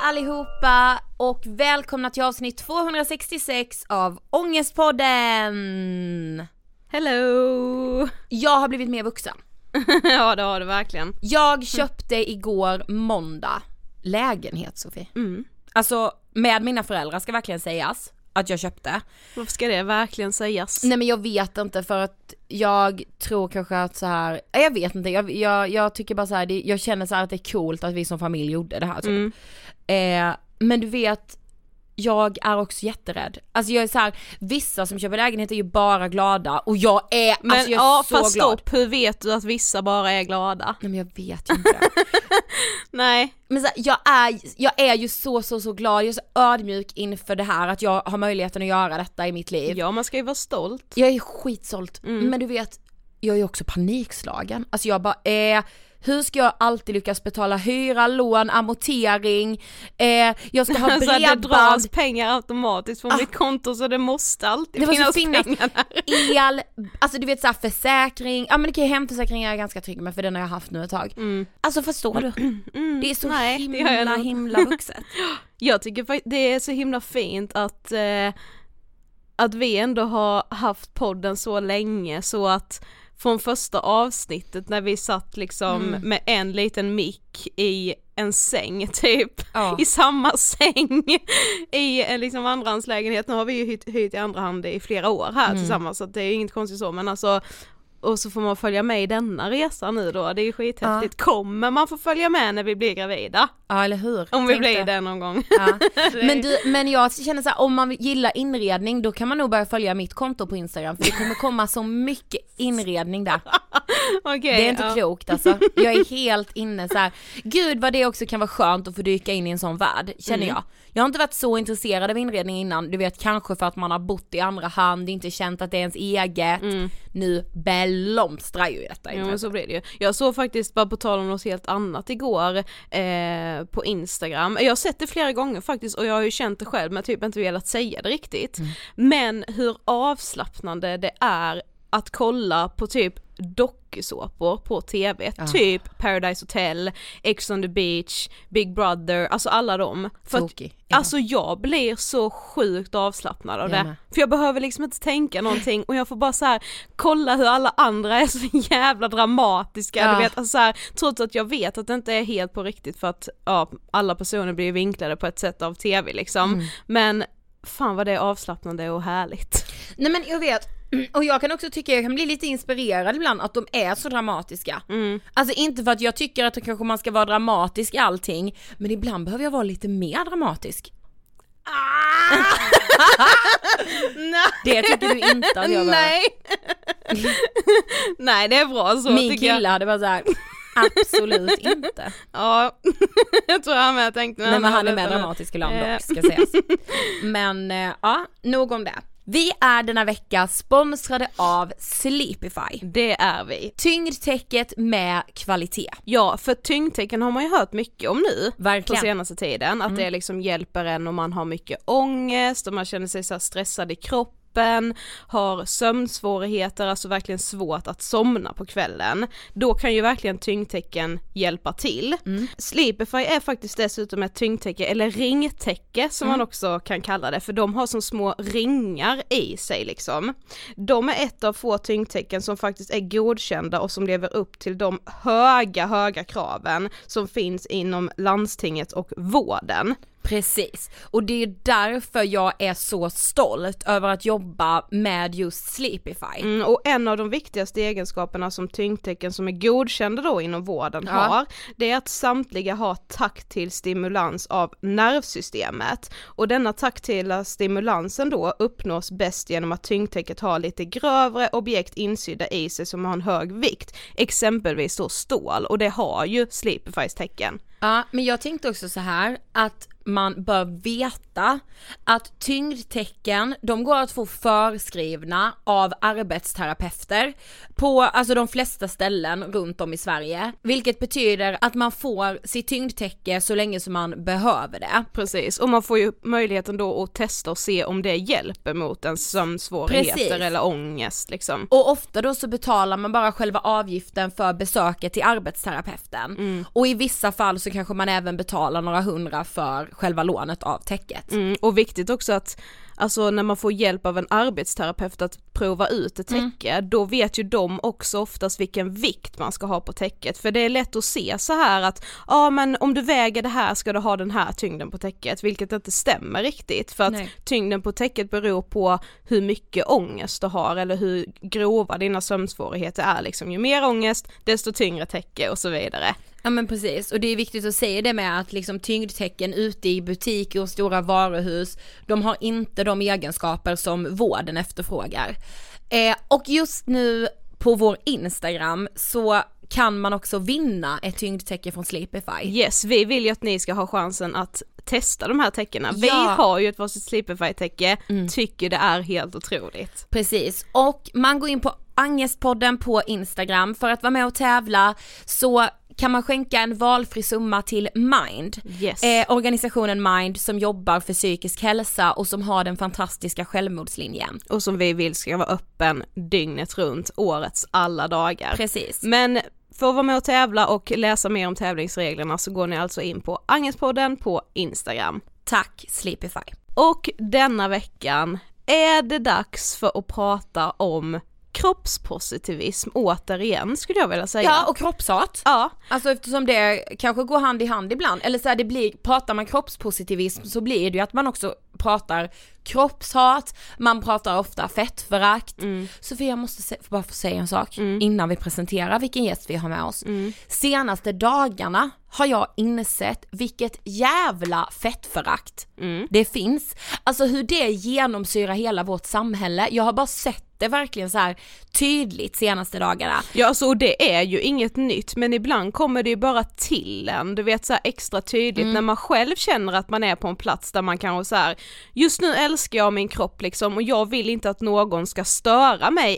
allihopa och välkomna till avsnitt 266 av Ångestpodden. Hello! Jag har blivit mer vuxen. Ja, det har du verkligen. Jag köpte igår måndag lägenhet, Sofie. Alltså med mina föräldrar ska verkligen sägas att jag köpte. Varför ska det verkligen sägas? Nej men jag vet inte, för att jag tror kanske att så här, jag vet inte, jag tycker bara så här, jag känner så här att det är coolt att vi som familj gjorde det här typ. Men du vet, jag är också jätterädd. Alltså jag är så här, vissa som köper lägenhet är ju bara glada och jag är, men, alltså jag är så fast glad. Stopp, hur vet du att vissa bara är glada? Nej men jag vet ju inte det. Nej. Men så här, jag är ju så glad, jag är så ödmjuk inför det här, att jag har möjligheten att göra detta i mitt liv. Ja, man ska ju vara stolt. Jag är skitstolt, men du vet, jag är också panikslagen. Alltså jag bara hur ska jag alltid lyckas betala hyra, lån, amortering, jag ska ha bredband. Så det dras pengar automatiskt från mitt konto, så det måste alltid finnas pengar där. El, alltså du vet så här, försäkring, ja men det kan ju hemförsäkring är jag ganska trygg med, för den har jag haft nu ett tag. Alltså förstår du? Det är så himla vuxet. Jag tycker det är så himla fint att vi ändå har haft podden så länge, så att från första avsnittet när vi satt liksom med en liten mick i en säng typ, i samma säng i en liksom andrahandslägenhet. Nu har vi ju hyrt i andra hand i flera år här tillsammans, så det är ju inget konstigt så, men alltså, och så får man följa med i denna resa nu då, det är ju skithäftigt. Kommer man få följa med när vi blir gravida? Ja, eller hur? Om vi blir det någon gång. Ja. Men jag känner så här, om man gillar inredning, då kan man nog börja följa mitt konto på Instagram, för det kommer komma så mycket inredning där. Okay, det är inte klokt alltså. Jag är helt inne så här. Gud vad det också kan vara skönt att få dyka in i en sån värld, känner jag. Jag har inte varit så intresserad av inredning innan, du vet, kanske för att man har bott i andra hand, inte känt att det är ens eget. Nu blomstrar ju detta. Jo, men så blir det ju. Jag såg faktiskt, bara på tal om något helt annat igår på Instagram. Jag har sett det flera gånger faktiskt, och jag har ju känt det själv, men typ inte velat säga det riktigt. Men hur avslappnande det är att kolla på typ dokusåpor på tv, typ Paradise Hotel, Ex on the Beach, Big Brother, alltså alla dem. För att, alltså jag blir så sjukt avslappnad av det. För jag behöver liksom inte tänka någonting, och jag får bara så här kolla hur alla andra är så jävla dramatiska, du vet, alltså så här, trots att jag vet att det inte är helt på riktigt, för att alla personer blir vinklade på ett sätt av tv liksom. Men fan vad det är avslappnande och härligt. Nej men jag vet. Och jag kan också tycka, jag kan bli lite inspirerad ibland att de är så dramatiska. Alltså inte för att jag tycker att kanske man ska vara dramatisk i allting, men ibland behöver jag vara lite mer dramatisk. Det tycker du inte att jag var. Nej. Nej, det är bra så. Min kille hade bara så här, absolut inte. Ja, jag tror han med tänkte. Nej, men han är med dramatisk i land dock, ska sägas. Men ja, nog om det. Vi är denna vecka sponsrade av Sleepify. Det är vi. Tyngdtäcket med kvalitet. Ja, för tyngdtäcken har man ju hört mycket om nu. Verkligen. På senaste tiden. Att det liksom hjälper en om man har mycket ångest, och man känner sig så här stressad i kroppen, har sömnsvårigheter, alltså verkligen svårt att somna på kvällen. Då kan ju verkligen tyngdtäcken hjälpa till. Sleepify är faktiskt dessutom ett tyngdtäcke, eller ringtäcke som man också kan kalla det, för de har som små ringar i sig liksom. De är ett av få tyngdtäcken som faktiskt är godkända och som lever upp till de höga kraven som finns inom landstinget och vården. Precis, och det är därför jag är så stolt över att jobba med just Sleepify. Och en av de viktigaste egenskaperna som tyngdtäcken som är godkända då inom vården har, det är att samtliga har taktil stimulans av nervsystemet. Och denna taktila stimulansen då uppnås bäst genom att tyngdtäcket har lite grövre objekt insydda i sig som har en hög vikt, exempelvis då stål, och det har ju Sleepifys tecken. Ja, men jag tänkte också så här att man bör veta att tyngdtecken, de går att få förskrivna av arbetsterapeuter på alltså de flesta ställen runt om i Sverige, vilket betyder att man får sitt tyngdtäcke så länge som man behöver det. Precis, och man får ju möjligheten då att testa och se om det hjälper mot en sömnsvårigheter eller ångest liksom. Och ofta då så betalar man bara själva avgiften för besöket till arbetsterapeuten. Och i vissa fall så kanske man även betalar några hundra för själva lånet av täcket. Och viktigt också att alltså när man får hjälp av en arbetsterapeut att prova ut ett täcke, då vet ju de också oftast vilken vikt man ska ha på täcket. För det är lätt att se så här att men om du väger det här ska du ha den här tyngden på täcket, vilket inte stämmer riktigt. För att tyngden på täcket beror på hur mycket ångest du har eller hur grova dina sömnsvårigheter är. Liksom, ju mer ångest, desto tyngre täcke och så vidare. Ja men precis, och det är viktigt att säga det med att liksom tyngdtecken ute i butiker och stora varuhus, de har inte de egenskaper som vården efterfrågar. Och just nu på vår Instagram så kan man också vinna ett tyngdtäcke från Sleepify. Yes, vi vill ju att ni ska ha chansen att testa de här täckena. Vi har ju ett varsitt Sleepify-täcke, tycker det är helt otroligt. Precis, och man går in på Angestpodden på Instagram för att vara med och tävla, så kan man skänka en valfri summa till Mind. Yes. Organisationen Mind som jobbar för psykisk hälsa och som har den fantastiska självmordslinjen. Och som vi vill ska vara öppen dygnet runt, årets alla dagar. Precis. Men för att vara med och tävla och läsa mer om tävlingsreglerna så går ni alltså in på Angestpodden på Instagram. Tack Sleepify. Och denna veckan är det dags för att prata om kroppspositivism återigen, skulle jag vilja säga. Ja, och kroppshat. Ja. Alltså eftersom det kanske går hand i hand ibland, eller så här, pratar man kroppspositivism så blir det ju att man också pratar kroppshat, man pratar ofta fettförakt. Sofia, jag måste bara få säga en sak innan vi presenterar vilken gäst vi har med oss. Senaste dagarna har jag insett vilket jävla fettförakt det finns. Alltså hur det genomsyrar hela vårt samhälle. Jag har bara sett det verkligen så här tydligt senaste dagarna. Ja, alltså det är ju inget nytt, men ibland kommer det ju bara till en, du vet så här extra tydligt när man själv känner att man är på en plats där man kan så här, just nu älskar jag min kropp liksom och jag vill inte att någon ska störa mig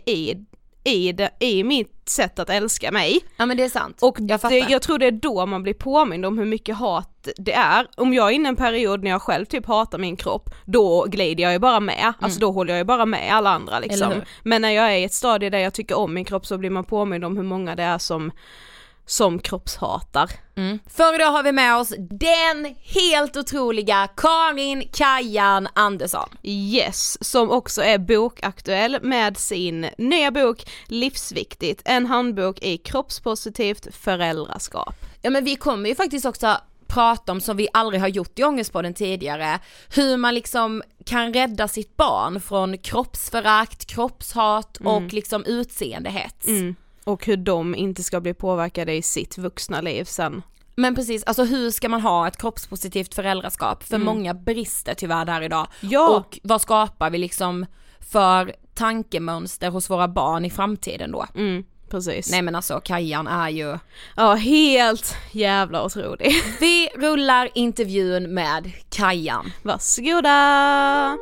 i mitt sätt att älska mig. Ja men det är sant. Och jag tror det är då man blir påmind om hur mycket hat det är. Om jag är inne i en period när jag själv typ hatar min kropp, då glider jag ju bara med. Alltså då håller jag ju bara med alla andra liksom. Men när jag är i ett stadie där jag tycker om min kropp så blir man påmind om hur många det är som kroppshatar. För idag har vi med oss den helt otroliga Karin Kajan Andersson. Yes, som också är bokaktuell med sin nya bok Livsviktigt, en handbok i kroppspositivt föräldraskap. Ja men vi kommer ju faktiskt också prata om, som vi aldrig har gjort i Ångestpodden tidigare, hur man liksom kan rädda sitt barn från kroppsförakt, kroppshat och liksom utseendehets. Och hur de inte ska bli påverkade i sitt vuxna liv sen. Men precis, alltså hur ska man ha ett kroppspositivt föräldraskap? För många brister tyvärr där idag. Ja. Och vad skapar vi liksom för tankemönster hos våra barn i framtiden då? Precis. Nej men alltså Kajan är ju... Ja, helt jävla otrolig. Vi rullar intervjun med Kajan. Varsågoda!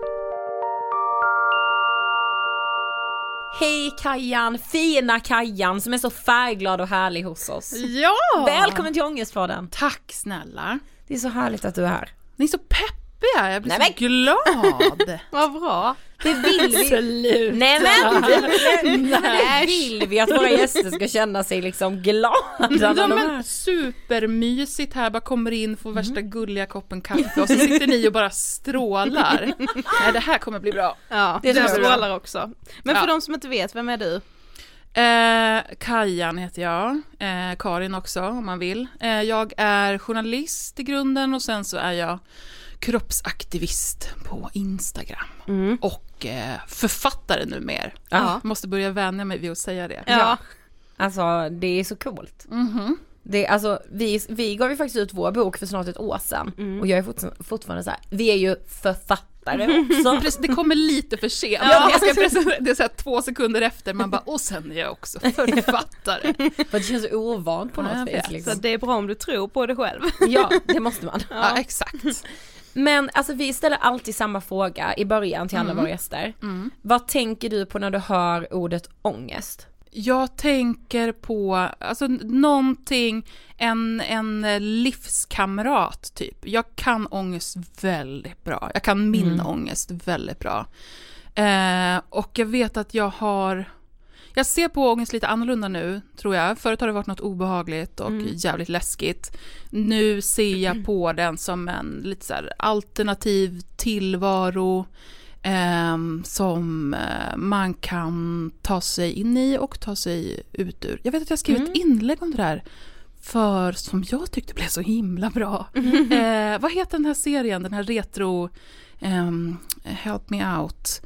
Hej Kajan, fina Kajan som är så färgglad och härlig hos oss. Ja! Välkommen till Ångestpodden. Tack snälla. Det är så härligt att du är här. Ni är så peppiga, jag blir så glad. Vad bra. Det vill vi. Absolut. Nej men det vill vi att våra gäster ska känna sig liksom glada. Ja, men supermysigt här, bara kommer in, får värsta gulliga koppen kaffe och så sitter ni och bara strålar. Nej, det här kommer bli bra. Ja, det strålar också. Men för de som inte vet, vem är du? Kajan heter jag, Karin också om man vill. Jag är journalist i grunden och sen så är jag kroppsaktivist på Instagram och författare numera. Måste börja vänja mig vid att säga det. Ja. Alltså det är så coolt. Det, alltså, vi gav ju faktiskt ut vår bok för snart ett år sedan och jag är fortfarande så här, vi är ju författare också. Det kommer lite för sent. Det är så här 2 sekunder efter man bara, och sen är jag också författare. För det känns så ovant på något vis. Liksom. Så det är bra om du tror på det själv. Ja, det måste man. Ja, exakt. Men alltså vi ställer alltid samma fråga i början till alla våra gäster. Vad tänker du på när du hör ordet ångest? Jag tänker på alltså någonting, en livskamrat typ. Jag kan ångest väldigt bra. Jag kan min ångest väldigt bra. Och jag vet att jag har Jag ser på ångest lite annorlunda nu, tror jag. Förut har det varit något obehagligt och jävligt läskigt. Nu ser jag på den som en lite så här alternativ tillvaro som man kan ta sig in i och ta sig ut ur. Jag vet att jag skrev ett inlägg om det där som jag tyckte blev så himla bra. Vad heter den här serien? Den här retro Help Me Out.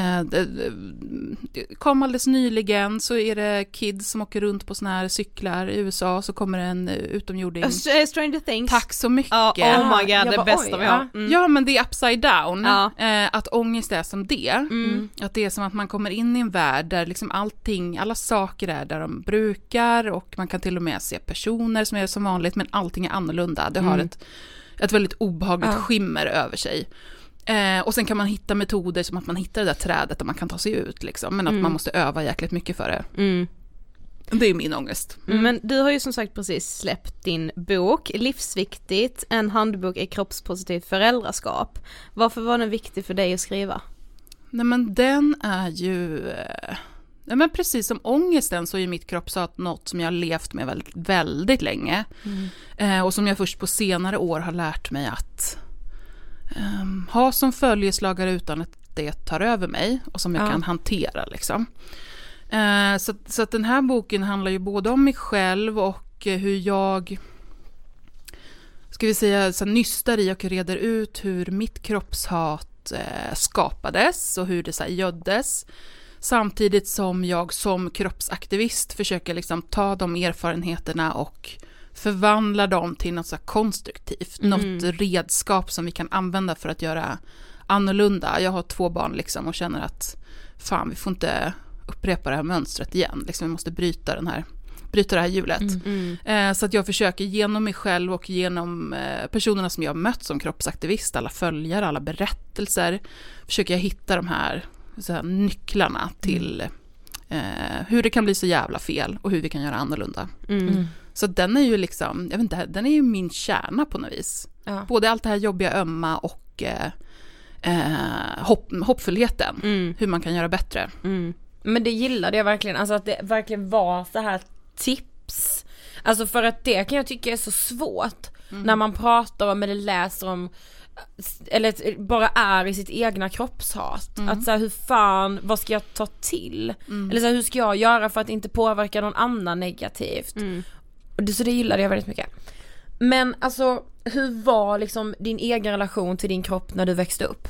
Kom alldeles nyligen, så är det kids som åker runt på såna här cyklar i USA, så kommer en utomjording. Stranger Things. Tack så mycket. Oh my god, det bästa vi har. Ja, men det är upside down. Att ångest är som det. Att det är som att man kommer in i en värld där liksom alla saker är där de brukar, och man kan till och med se personer som är som vanligt, men allting är annorlunda. Det har ett väldigt obehagligt skimmer över sig. Och sen kan man hitta metoder som att man hittar det där trädet där man kan ta sig ut liksom, men att man måste öva jäkligt mycket för det. Det är min ångest. Men du har ju som sagt precis släppt din bok Livsviktigt, en handbok i kroppspositivt föräldraskap. Varför var den viktig för dig att skriva? Nej, men den är ju men precis som ångesten, så är mitt kroppshat något som jag har levt med väldigt, väldigt länge. Och som jag först på senare år har lärt mig att ha som följeslagare utan att det tar över mig, och som jag kan hantera liksom. Så att den här boken handlar ju både om mig själv och hur jag, ska vi säga, så nystar i och reder ut hur mitt kroppshat skapades och hur det så här göddes, samtidigt som jag som kroppsaktivist försöker liksom ta de erfarenheterna och förvandla dem till något så här konstruktivt, något redskap som vi kan använda för att göra annorlunda. Jag har 2 barn liksom, och känner att fan, vi får inte upprepa det här mönstret igen. Liksom, vi måste bryta det här hjulet. Så att jag försöker genom mig själv och genom personerna som jag har mött som kroppsaktivist, alla följare, alla berättelser, försöker jag hitta de här, så här nycklarna till hur det kan bli så jävla fel och hur vi kan göra annorlunda. Så den är ju liksom, jag vet inte, den är ju min kärna på något vis. Både allt det här jobbiga, ömma och hoppfullheten. Hur man kan göra bättre. Men det gillade jag verkligen, alltså att det verkligen var så här tips. Alltså för att det kan jag tycka är så svårt när man pratar om eller läser om, eller bara är i sitt egna kroppshat. Att så här, hur fan, vad ska jag ta till? Eller så här, hur ska jag göra för att inte påverka någon annan negativt? Så det gillade jag väldigt mycket. Men alltså, hur var liksom din egen relation till din kropp när du växte upp?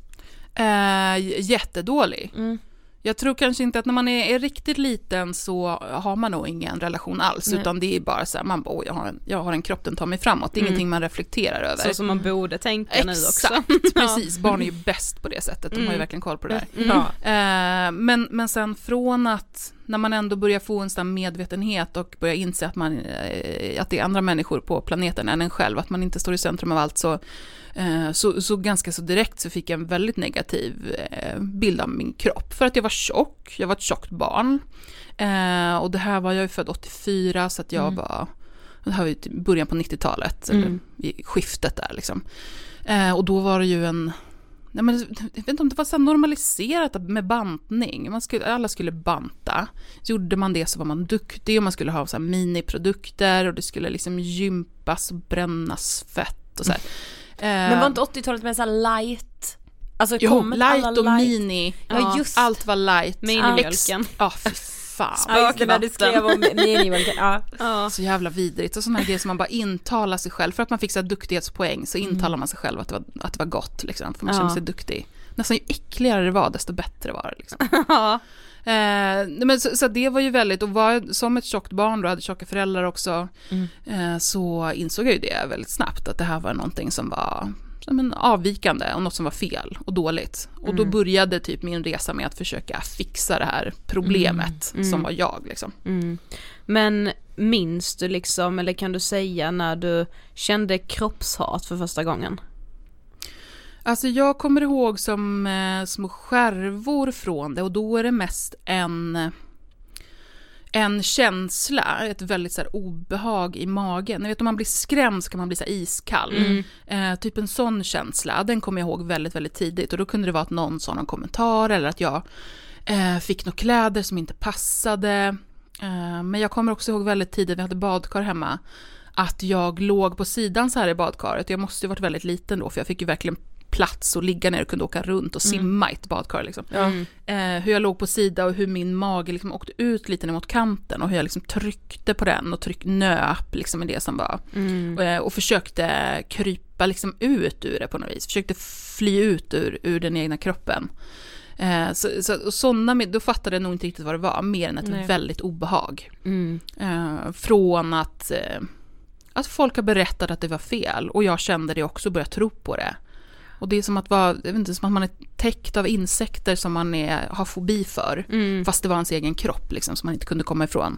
Jättedålig. Jag tror kanske inte att när man är riktigt liten så har man nog ingen relation alls. Nej. Utan det är bara så här, man bara, jag har en kropp, den tar mig framåt. Det är ingenting man reflekterar över. Så som man borde tänka nu också. Exakt, precis. Barn är ju bäst på det sättet. De har ju verkligen koll på det där. Men sen från att när man ändå börjar få en sån medvetenhet och börjar inse att det är andra människor på planeten än en själv, att man inte står i centrum av allt, så ganska så direkt så fick jag en väldigt negativ bild av min kropp. För att jag var tjock, jag var ett tjockt barn. Och det här var jag ju född 84, så att jag var, det här var ju början på 90-talet, eller i skiftet där liksom. Och då var det ju jag vet inte om det var så normaliserat med bantning. Alla skulle banta. Gjorde man det så var man duktig, och man skulle ha så här miniprodukter, och det skulle liksom gympas och brännas fett och så här. Men var inte 80-talet med så här light? Alltså light och mini. Ja, just. Allt var light. Minimjölken. Ja, fy fan. När du skrev om minimjölken. Så jävla vidrigt. Och sådana grejer som man bara intalar sig själv. För att man fick så här duktighetspoäng, så intalar man sig själv att det var gott. Liksom, för man känner sig duktig. Nästan ju äckligare det var, desto bättre var det. Liksom. Men så det var ju väldigt, och var som ett tjockt barn, då hade tjocka föräldrar också, så insåg jag ju det väldigt snabbt, att det här var någonting som var avvikande och något som var fel och dåligt. Och då började typ min resa med att försöka fixa det här problemet som var jag liksom. Men minns du liksom, eller kan du säga när du kände kroppshat för första gången? Alltså jag kommer ihåg som små skärvor från det, och då är det mest en känsla, ett väldigt så här obehag i magen. Ni vet, om man blir skrämd så kan man bli så här iskall. Typ en sån känsla, den kommer jag ihåg väldigt, väldigt tidigt. Och då kunde det vara att någon sa någon kommentar, eller att jag fick några kläder som inte passade. Men jag kommer också ihåg väldigt tidigt, vi hade badkar hemma, att jag låg på sidan så här i badkaret. Jag måste ju varit väldigt liten då, för jag fick ju verkligen plats och ligga ner och kunde åka runt och simma i ett badkar liksom. Hur jag låg på sida och hur min mage liksom åkte ut lite ner mot kanten och hur jag liksom tryckte på den och nöp liksom i det som var. Och försökte krypa liksom ut ur det på något vis. Försökte fly ut ur den egna kroppen. Då fattade jag nog inte riktigt vad det var, mer än ett väldigt obehag. Från att folk har berättat att det var fel, och jag kände det också och började tro på det. Och det är som att som att man är täckt av insekter som man har fobi för, fast det var ens egen kropp liksom, som man inte kunde komma ifrån.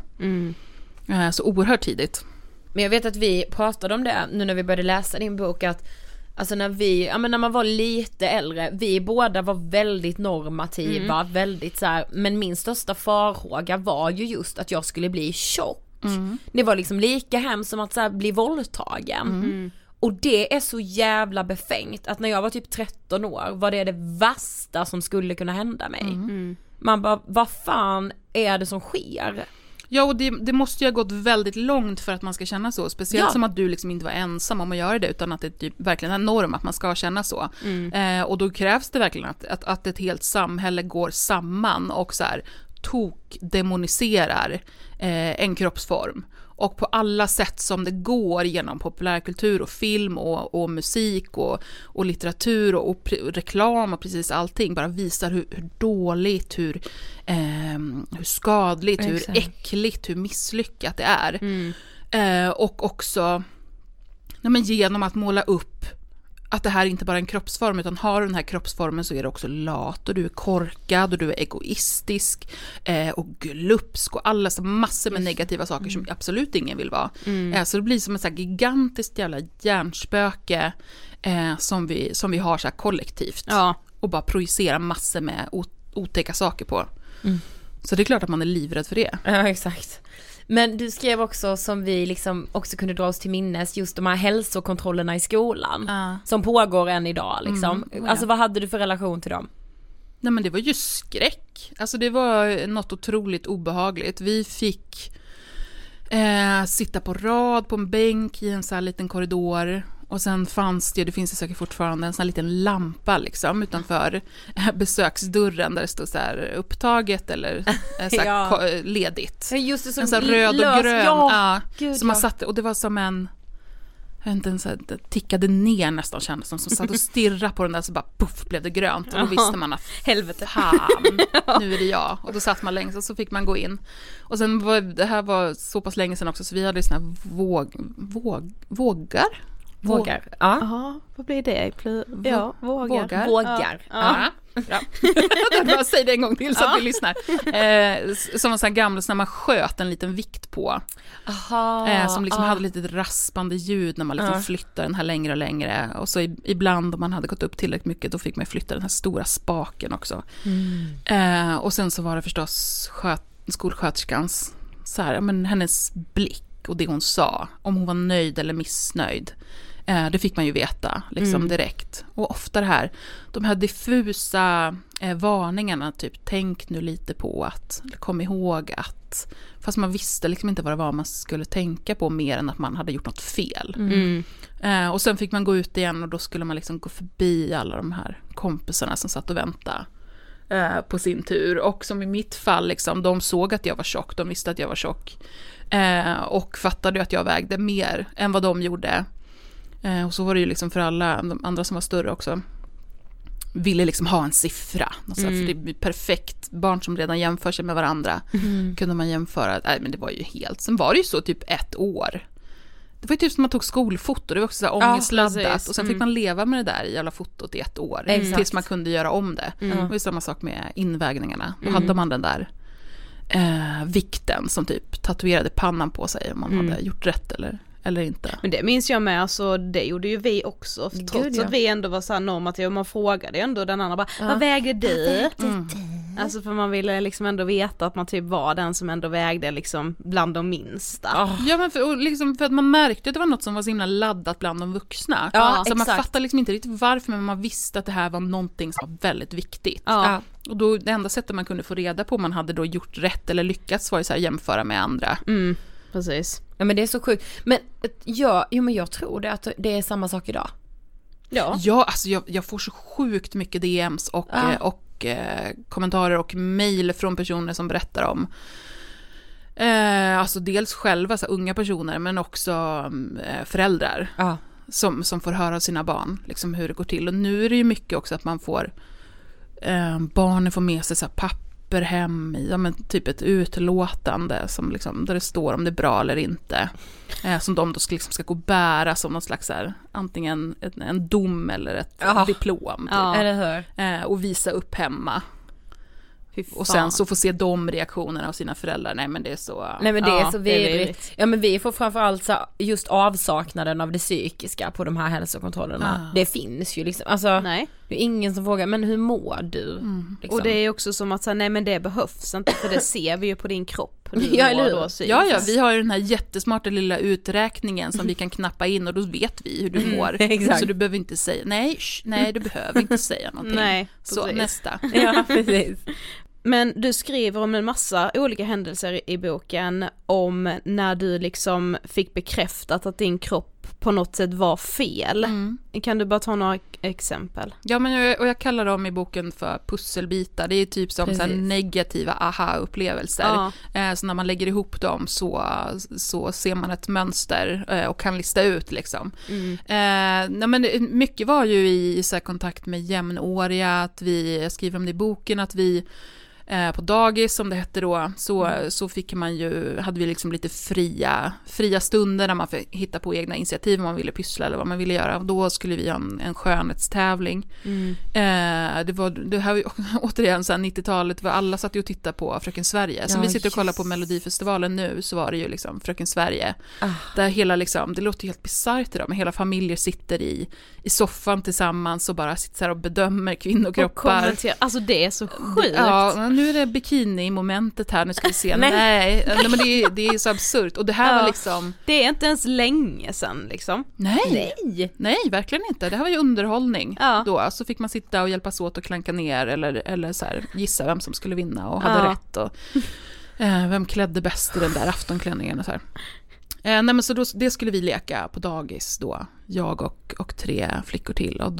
Så oerhört tidigt. Men jag vet att vi pratade om det nu när vi började läsa din bok, att alltså när man var lite äldre, vi båda var väldigt normativa, väldigt så här, men min största farhåga var ju just att jag skulle bli tjock. Det var liksom lika hemskt som att så här, bli våldtagen. Och det är så jävla befängt att när jag var typ 13 år var det värsta som skulle kunna hända mig. Man bara, vad fan är det som sker? Ja, och det måste ju ha gått väldigt långt för att man ska känna så. Speciellt som att du liksom inte var ensam om att göra det, utan att det är typ verkligen en norm att man ska känna så. Och då krävs det verkligen att ett helt samhälle går samman och så här demoniserar en kroppsform. Och på alla sätt som det går, genom populärkultur och film och musik och litteratur och reklam och precis allting, bara visar hur dåligt, hur skadligt, hur äckligt, hur misslyckat det är. Och också genom att måla upp att det här inte bara är en kroppsform, utan har du den här kroppsformen så är det också lat, och du är korkad och du är egoistisk och glupsk och alla så massor med negativa saker som absolut ingen vill vara. Så det blir som ett så här gigantiskt jävla hjärnspöke som vi har så här kollektivt och bara projicerar massor med otäcka saker på. Så det är klart att man är livrädd för det. Ja, exakt. Men du skrev också, som vi liksom också kunde dra oss till minnes, just de här hälsokontrollerna i skolan som pågår än idag liksom. Alltså vad hade du för relation till dem? Nej, men det var ju skräck. Alltså det var något otroligt obehagligt. Vi fick sitta på rad på en bänk i en så här liten korridor. Och sen finns det säkert fortfarande en sån här liten lampa liksom utanför besöksdörren där det står så här upptaget eller så här ledigt. Just det, som en sån här röd och grön. Som man satte, och det var som en, jag vet inte, det tickade ner nästan, kändes som satt och stirrade på den där, så bara puff blev det grönt, och då visste man att helvete, nu är det jag. Och då satt man längst och så fick man gå in. Och sen det här var så pass länge sedan också, så vi hade såna här vågar. Ja, vad blir det? Vågar. Ja. Bra. Jag säger det en gång till så att vi lyssnar. Som en sån här gamla, när man sköt en liten vikt på. Som liksom hade lite raspande ljud när man liksom flyttade den här längre och längre. Och så ibland om man hade gått upp tillräckligt mycket, då fick man flytta den här stora spaken också. Och sen så var det förstås skolsköterskans så här, men hennes blick och det hon sa, om hon var nöjd eller missnöjd. Det fick man ju veta liksom direkt. Och ofta de här diffusa varningarna, typ tänk nu lite på att, kom ihåg att, fast man visste liksom inte vad det var man skulle tänka på, mer än att man hade gjort något fel. Och sen fick man gå ut igen, och då skulle man liksom gå förbi alla de här kompisarna som satt och väntade på sin tur. Och som i mitt fall liksom, de såg att jag var tjock, de visste att jag var tjock och fattade att jag vägde mer än vad de gjorde. Och så var det ju liksom för alla de andra som var större också, ville liksom ha en siffra. Alltså, för det blir perfekt. Barn som redan jämför sig med varandra kunde man jämföra. Nej, men det var ju helt. Sen var det ju så typ 1 år. Det var ju typ som man tog skolfoto. Det var också så här ångestladdat. Och sen fick man leva med det där i alla fotot i 1 år. Tills man kunde göra om det. Det var ju samma sak med invägningarna. Då hade man den där vikten som typ tatuerade pannan på sig om man hade gjort rätt eller inte. Men det minns jag med, alltså det gjorde ju vi också, trots att vi ändå var så här normativa, man frågade ändå den andra bara, vad väger du? Alltså för man ville liksom ändå veta att man typ var den som ändå vägde liksom bland de minsta. Ja, men för att man märkte att det var något som var så himla laddat bland de vuxna. Ja, så man exakt. fattade liksom inte riktigt varför, men man visste att det här var någonting som var väldigt viktigt. Ja. Och då, det enda sättet man kunde få reda på om man hade då gjort rätt eller lyckats var ju så här jämföra med andra. Precis. Ja, men det är så sjukt. Men men jag tror det att det är samma sak idag. Ja, alltså jag får så sjukt mycket DMs och kommentarer och mejl från personer som berättar om alltså dels själva så unga personer, men också föräldrar som får höra av sina barn liksom hur det går till. Och nu är det ju mycket också att man får barnen får med sig så här papper hem i typ ett utlåtande som liksom, där det står om det är bra eller inte, som de då ska gå bära som någon slags här, antingen en dom eller ett diplom typ. Eller hur? Och visa upp hemma. Och sen så får se de reaktionerna av sina föräldrar. Nej, men det är så... Nej, men det är så vidrigt. Ja, men vi får framförallt så just avsaknaden av det psykiska på de här hälsokontrollerna. Det finns ju liksom, alltså Nej. det är ingen som frågar, men hur mår du? Liksom. Och det är också som att säga, nej men det behövs inte, för det ser vi ju på din kropp. Ja, vi har ju den här jättesmarta lilla uträkningen som vi kan knappa in, och då vet vi hur du mår. Exakt. Så du behöver inte säga, nej, du behöver inte säga någonting. Nej, så precis. nästa. Ja, precis. Men du skriver om en massa olika händelser i boken om när du liksom fick bekräftat att din kropp på något sätt var fel. Kan du bara ta några exempel? Ja, men jag kallar dem i boken för pusselbitar. Det är typ som så här negativa aha-upplevelser. Så när man lägger ihop dem så ser man ett mönster och kan lista ut liksom. Nej, men mycket var ju i så här kontakt med jämnåriga, att jag skriver om det i boken, att vi på dagis som det hette då, så fick man ju, hade vi liksom lite fria stunder där man fick hitta på egna initiativ om man ville pyssla eller vad man ville göra, och då skulle vi ha en skönhetstävling. Det här var återigen så här 90-talet, var alla satt ju och tittade på Fröken Sverige, som vi sitter och kollar på Melodifestivalen nu, så var det ju liksom Fröken Sverige där hela liksom, det låter ju helt bisarrt idag, men hela familjer sitter i soffan tillsammans och bara sitter så här och bedömer kvinnokroppar. Alltså det är så sjukt. Ja, nu är det bikini-momentet här, nu ska vi se. Nej, men det är så absurt. Och det här var liksom... Det är inte ens länge sedan liksom. Nej, verkligen inte. Det här var ju underhållning då. Så fick man sitta och hjälpas åt och klanka ner eller så här, gissa vem som skulle vinna och hade rätt. Och vem klädde bäst i den där aftonklänningen och så här. Nej, men så då, det skulle vi leka på dagis då. Jag och 3 flickor till. Och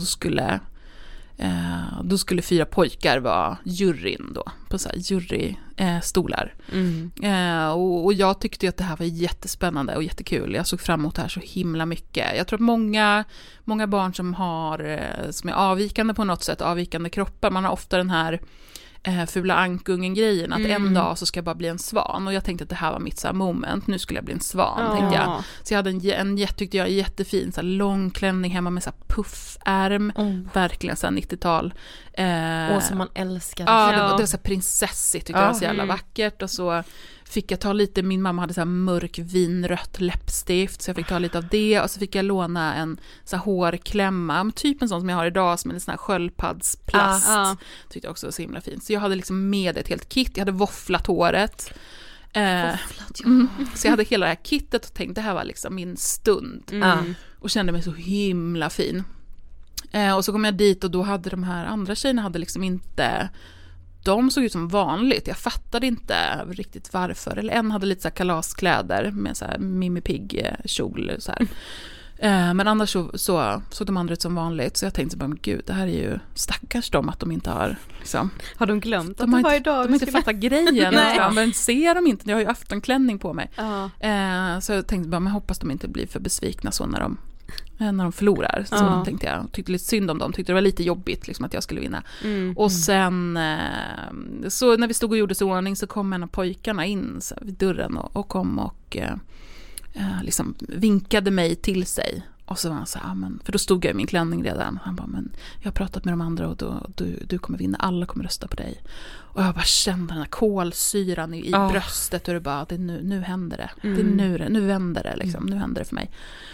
då skulle 4 pojkar vara juryn då, på så här jurystolar. Och jag tyckte att det här var jättespännande och jättekul. Jag såg fram emot det här så himla mycket. Jag tror att många barn som är avvikande på något sätt, avvikande kroppar, man har ofta den här fula ankungen-grejen, att en dag så ska jag bara bli en svan, och jag tänkte att det här var mitt så här moment, nu skulle jag bli en svan, tänkte jag. Så jag hade tyckte jag, jättefin så här lång klänning hemma med så här puffärm, verkligen så här 90-tal. Och som man älskar. Det var så här prinsessigt, tyckte jag var så jävla vackert, och så fick jag ta lite, min mamma hade så här mörk vinrött läppstift, så jag fick ta lite av det, och så fick jag låna en så här hårklämma, typ en sån som jag har idag, som är en sån här sköldpaddsplast. Tyckte jag också var så himla fint. Så jag hade liksom med ett helt kit, jag hade våfflat håret. Så jag hade hela det här kittet och tänkte det här var liksom min stund. Och kände mig så himla fin. Och så kom jag dit, och då hade de här andra tjejerna hade liksom inte... De såg ut som vanligt. Jag fattade inte riktigt varför. Eller en hade lite så här kalaskläder med så här Mimmi Pigg kjol så här. Men annars så såg de andra ut som vanligt. Så jag tänkte bara, men gud, det här är ju stackars dem att de inte har liksom. Har de glömt att det var idag? De har inte fattat grejen. Men ser de inte? Jag har ju aftonklänning på mig. Så jag tänkte bara, men hoppas de inte blir för besvikna så när de förlorar. Så tänkte jag, tyckte lite synd om dem, tyckte det var lite jobbigt liksom, att jag skulle vinna. Och sen så när vi stod och gjorde så ordning, så kom en av pojkarna in så vid dörren och kom och liksom vinkade mig till sig. Och så var han så här, för då stod jag i min klänning redan. Han bara, men jag har pratat med de andra, och du kommer vinna, alla kommer rösta på dig. Och jag bara kände den här kolsyran i bröstet, och det bara, nu händer det. Det är nu vänder det liksom, nu händer det för mig.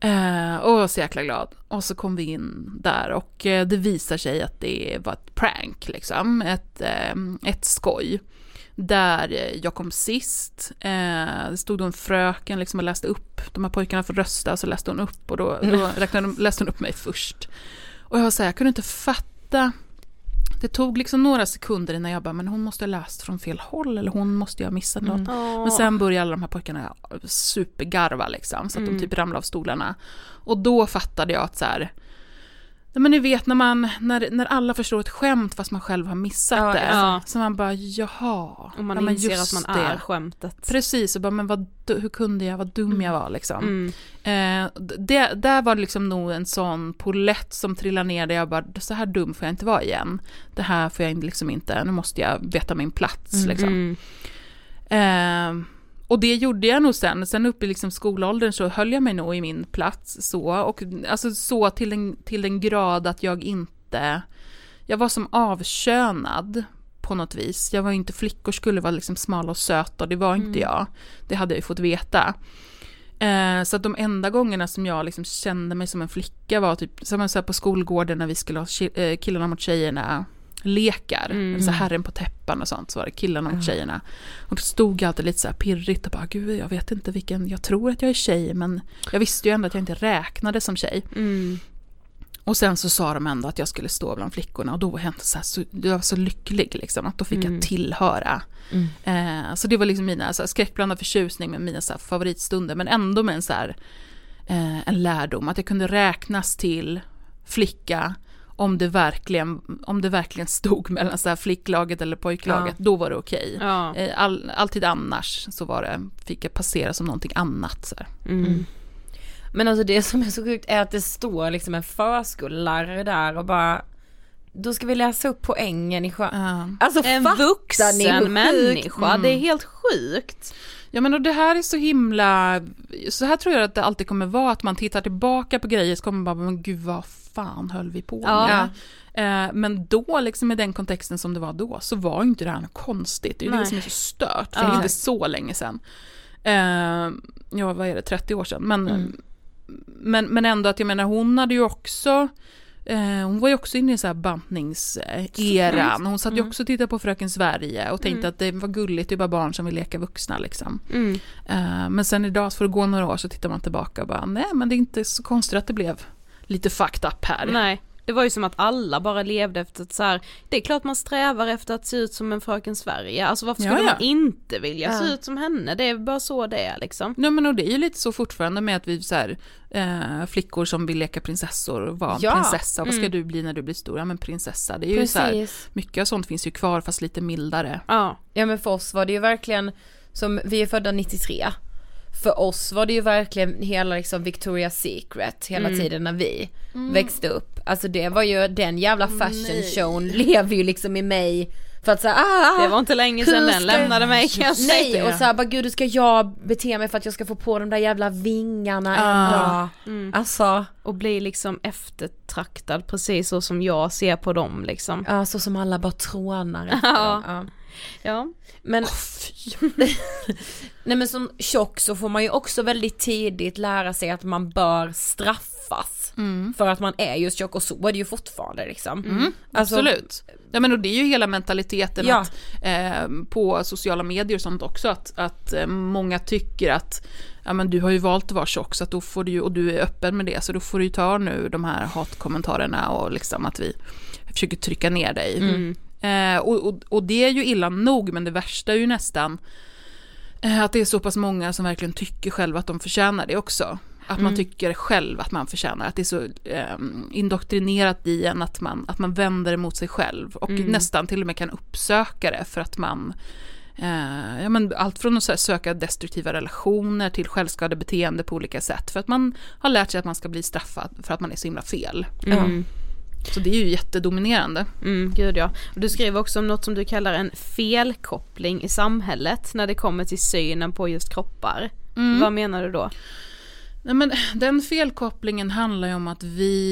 Och jag var så jäkla glad. Och så kom vi in där och det visar sig att det var ett prank liksom. Ett skoj. Där jag kom sist. Det stod då en fröken liksom och läste upp. De här pojkarna får rösta, så läste hon upp. Och då läste hon upp mig först. Och jag var så här, jag kunde inte fatta. Det tog liksom några sekunder innan jag bara, men hon måste ha läst från fel håll. Eller hon måste ju ha missat något. Men sen började alla de här pojkarna supergarva liksom. Så att de typ ramlade av stolarna. Och då fattade jag att så här... Men ni vet när alla förstår ett skämt fast man själv har missat det. Ja. Så man bara, jaha. Och man inser att man är skämtet. Precis, och bara, men hur kunde jag, vad dum jag var liksom. Där var det liksom nog en sån polett som trillade ner där jag bara, så här dum får jag inte vara igen. Det här får jag liksom inte, nu måste jag veta min plats liksom. Och det gjorde jag nog sen upp i liksom skolåldern så höll jag mig nog i min plats så, och alltså så till den grad att jag var som avkönad på något vis. Jag var inte, flickor skulle vara liksom smala och söta och det var inte jag. Det hade jag ju fått veta. Så att de enda gångerna som jag liksom kände mig som en flicka var typ som man säger på skolgården när vi skulle ha killarna mot tjejerna lekar, så herren på täppan och sånt, så var det killarna mot tjejerna. Och då stod jag alltid lite så här pirrigt och bara, gud jag vet inte vilken, jag tror att jag är tjej, men jag visste ju ändå att jag inte räknade som tjej. Och sen så sa de ändå att jag skulle stå bland flickorna och då var jag inte jag var så lycklig liksom, att då fick jag tillhöra. Så det var liksom mina så här, skräckblandad förtjusning med mina så här, favoritstunder, men ändå med en så här, en lärdom att jag kunde räknas till flicka om det verkligen stod mellan så här flicklaget eller pojklaget, då var det okej. Ja. Alltid annars så fick jag passera som någonting annat så här. Men alltså det som är så sjukt är att det står liksom en förskollärare där och bara, då ska vi läsa upp poängen i alltså en vuxen människa, det är helt sjukt. Ja, men och det här är så himla, så här tror jag att det alltid kommer vara, att man tittar tillbaka på grejer så kommer man bara, men gud vad fan höll vi på med? Men då liksom i den kontexten som det var då så var inte det här något konstigt. Det är ju det som är så stört, för det är inte så länge sedan. Vad är det, 30 år sedan. Men ändå att jag menar, hon hade ju också hon var ju också inne i så här bantningseran. Hon satt ju också och tittade på Fröken Sverige och tänkte att det var gulligt, det är bara barn som vill leka vuxna liksom. Men sen idag, för att gå några år, så tittar man tillbaka och bara, nej men det är inte så konstigt att det blev lite fucked up här. Nej, det var ju som att alla bara levde efter att så här, det är klart man strävar efter att se ut som en Fröken Sverige. Alltså varför skulle man inte vilja se ut som henne? Det är bara så det är liksom. Nej, men och det är ju lite så fortfarande med att vi så här, flickor som vill leka prinsessor och vara en prinsessa. Vad ska du bli när du blir stor? Ja, men prinsessa. Det är ju så här, mycket av sånt finns ju kvar fast lite mildare. Ja, men för oss var det ju verkligen, som vi är födda 93. För oss var det ju verkligen hela liksom Victoria's Secret hela tiden när vi växte upp. Alltså det var ju den jävla fashion showen lever ju liksom i mig. För att säga, det var inte länge sedan den lämnade mig, kan jag säga. Nej, och så här, bara gud, ska jag bete mig för att jag ska få på de där jävla vingarna en dag. Alltså, och bli liksom eftertraktad precis så som jag ser på dem liksom. Ja, så som alla bara trånar efter. Ja. Men nej, men som tjock så får man ju också väldigt tidigt lära sig att man bör straffas för att man är just tjock, och så är det ju fortfarande liksom. Alltså, absolut. Ja, men och det är ju hela mentaliteten att, på sociala medier och sånt också, att många tycker att ja, men du har ju valt att vara tjock, så att då får du ju, och du är öppen med det, så då får du ju ta nu de här hatkommentarerna och liksom att vi försöker trycka ner dig. Och det är ju illa nog, men det värsta är ju nästan att det är så pass många som verkligen tycker själva att de förtjänar det också. Att man tycker själv att man förtjänar, att det är så indoktrinerat i en att man vänder emot sig själv och nästan till och med kan uppsöka det för att man men allt från att söka destruktiva relationer till självskadebeteende på olika sätt, för att man har lärt sig att man ska bli straffad för att man är så himla fel. Så det är ju jättedominerande. Gud ja. Och du skriver också om något som du kallar en felkoppling i samhället när det kommer till synen på just kroppar. Vad menar du då? Nej, men den felkopplingen handlar ju om att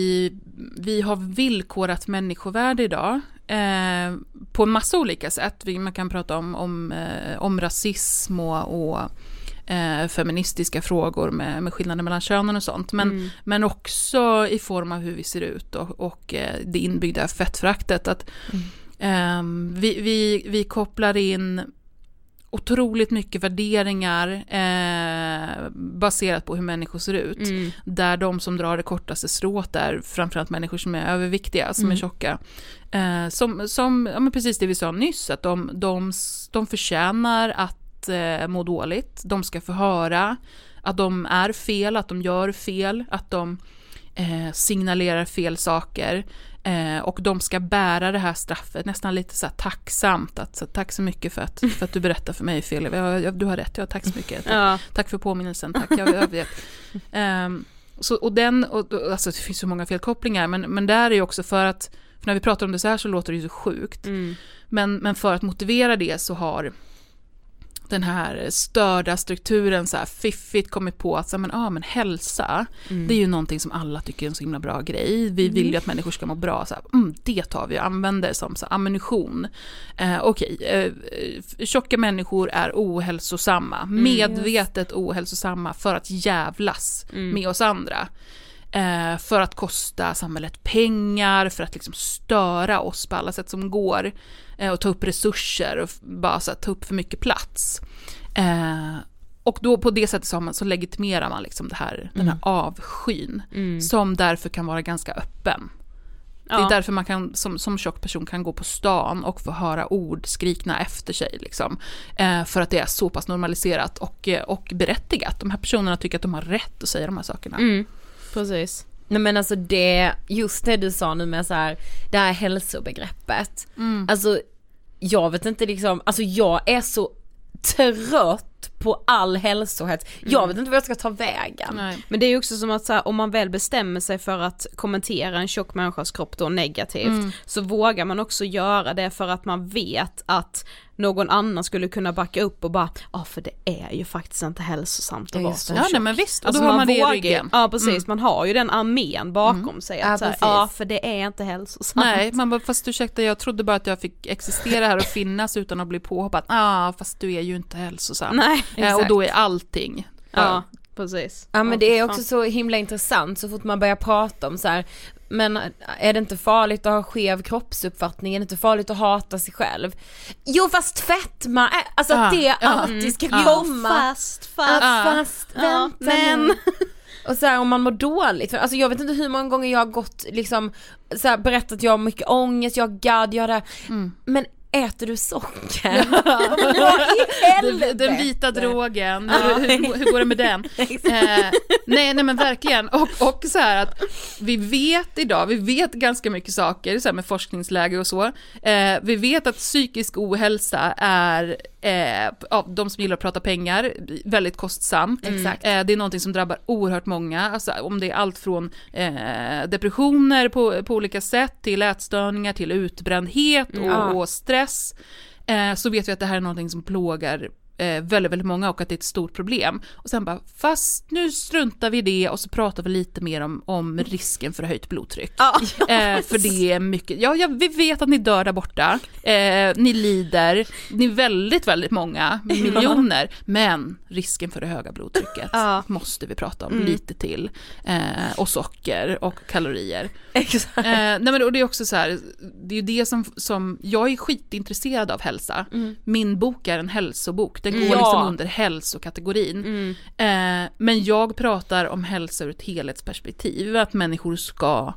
vi har villkorat människovärde idag på en massa olika sätt. Man kan prata om rasism och feministiska frågor med skillnader mellan könen och sånt. Men också i form av hur vi ser ut och det inbyggda fettföraktet. Att vi kopplar in otroligt mycket värderingar baserat på hur människor ser ut. Där de som drar det kortaste strået är framförallt människor som är överviktiga, som är tjocka. Men precis det vi sa nyss, att de förtjänar att må dåligt. De ska få höra att de är fel, att de gör fel, att de signalerar fel saker. Och de ska bära det här straffet nästan lite så här tacksamt, att så, tack så mycket för att du berättar för mig fel. Du har rätt, tack så mycket. Tack för påminnelsen, tack. Jag vet. Alltså det finns så många felkopplingar, men där är ju också för när vi pratar om det så här så låter det ju så sjukt. Men för att motivera det så har den här störda strukturen så här fiffigt kommit på att men hälsa, det är ju någonting som alla tycker är en så himla bra grej. Vi vill ju att människor ska må bra. Så här, det tar vi och använder som så här, ammunition. Tjocka människor är ohälsosamma. Medvetet ohälsosamma för att jävlas med oss andra. För att kosta samhället pengar, för att liksom störa oss på alla sätt som går, och ta upp resurser och bara så att ta upp för mycket plats. Och då på det sättet så legitimerar man liksom den här avskyn som därför kan vara ganska öppen. Det är därför man kan som tjock person kan gå på stan och få höra ord skrikna efter sig liksom. För att det är så pass normaliserat och berättigat. De här personerna tycker att de har rätt att säga de här sakerna. Precis. Nej, men alltså just det du sa nu med så här, det här hälsobegreppet. Alltså jag vet inte liksom, alltså jag är så trött på all hälsohets. Jag vet inte vad jag ska ta vägen. Nej. Men det är ju också som att så här, om man väl bestämmer sig för att kommentera en tjock människas kropp då negativt, så vågar man också göra det för att man vet att någon annan skulle kunna backa upp och bara, för det är ju faktiskt inte hälsosamt att vara så tjock. Nej, men visst, och alltså då har man det i ryggen. Ja, precis, man har ju den armén bakom sig att för det är inte hälsosamt. Nej, man bara, fast ursäkta, jag trodde bara att jag fick existera här och finnas utan att bli påhoppad. Fast du är ju inte hälsosam. Nej, och då är allting. Ja, precis. Ja, men det är också så himla intressant så fort man börjar prata om så här, men är det inte farligt att ha skev kroppsuppfattning? Är det inte farligt att hata sig själv? Jo, fast fetma är, alltså att det alltid ska komma. Fast vänta men. Och så här, om man mår dåligt, alltså jag vet inte hur många gånger jag har gått liksom så här, berättat att jag har mycket ångest, jag har det. Men äter du socker? Den vita drogen. Hur går det med den? Nej men verkligen. Och så här att vi vet ganska mycket saker så här med forskningsläge och så. Vi vet att psykisk ohälsa är de som gillar att prata pengar väldigt kostsamt. Exakt. Det är någonting som drabbar oerhört många. Alltså, om det är allt från depressioner på olika sätt till ätstörningar, till utbrändhet och stress, så vet vi att det här är någonting som plågar väldigt, väldigt många och att det är ett stort problem. Och sen bara, fast nu struntar vi i det och så pratar vi lite mer om risken för höjt blodtryck. För det är mycket, vi vet att ni dör där borta, ni lider, ni är väldigt, väldigt många, miljoner, men risken för det höga blodtrycket måste vi prata om lite till. Och socker och kalorier. Exakt. Nej, men och det är också så här, det är ju det som jag är skitintresserad av hälsa. Min bok är en hälsobok. Den går liksom under hälsokategorin. Men jag pratar om hälsa ur ett helhetsperspektiv. Att människor ska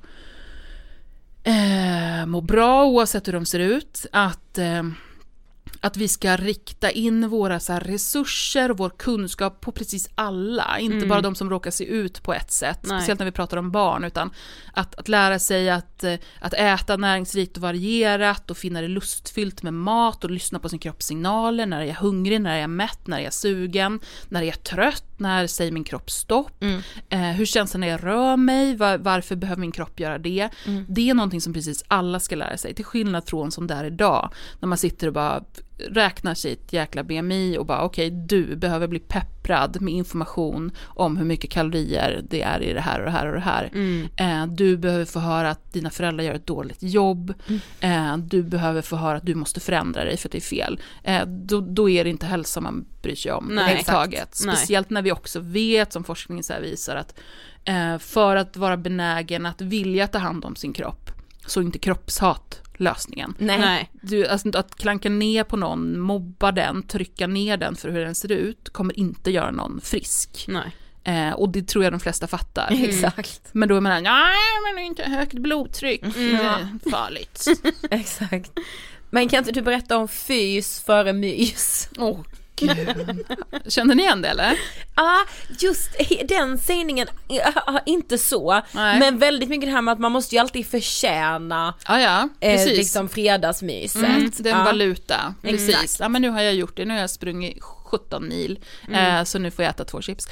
må bra oavsett hur de ser ut. Att vi ska rikta in våra så här resurser och vår kunskap på precis alla. Inte bara de som råkar se ut på ett sätt. Nej. Speciellt när vi pratar om barn. Utan att lära sig att äta näringsrikt och varierat. Och finna det lustfyllt med mat. Och lyssna på sin kroppssignaler. När jag är hungrig, när jag är mätt, när jag är sugen. När jag är trött, när säger min kropp stopp. Hur känns det när jag rör mig? Varför behöver min kropp göra det? Det är någonting som precis alla ska lära sig. Till skillnad från som där idag. När man sitter och bara räknar sitt jäkla BMI och bara okej, du behöver bli peppad pepprad med information om hur mycket kalorier det är i det här och det här och det här. Du behöver få höra att dina föräldrar gör ett dåligt jobb. Du behöver få höra att du måste förändra dig för att det är fel. Då är det inte hälsa man bryr sig om överhuvudtaget. Speciellt när vi också vet, som forskningen så här visar, att för att vara benägen att vilja ta hand om sin kropp, så inte kroppshat lösningen. Nej. Alltså, att klanka ner på någon, mobba den, trycka ner den för hur den ser ut, kommer inte göra någon frisk. Nej. Och det tror jag de flesta fattar. Exakt. Men då är man nej, men inte högt blodtryck. Det är farligt. Exakt. Men kan inte du berätta om fys före mys? Gud. Känner ni igen det, eller? Ja, just den sägningen, inte så. Nej. Men väldigt mycket det här med att man måste ju alltid förtjäna liksom fredagsmyset. Det är en valuta. Precis. Ja, men nu har jag gjort det. Nu har jag sprungit 17 mil. Så nu får jag äta 2 chips.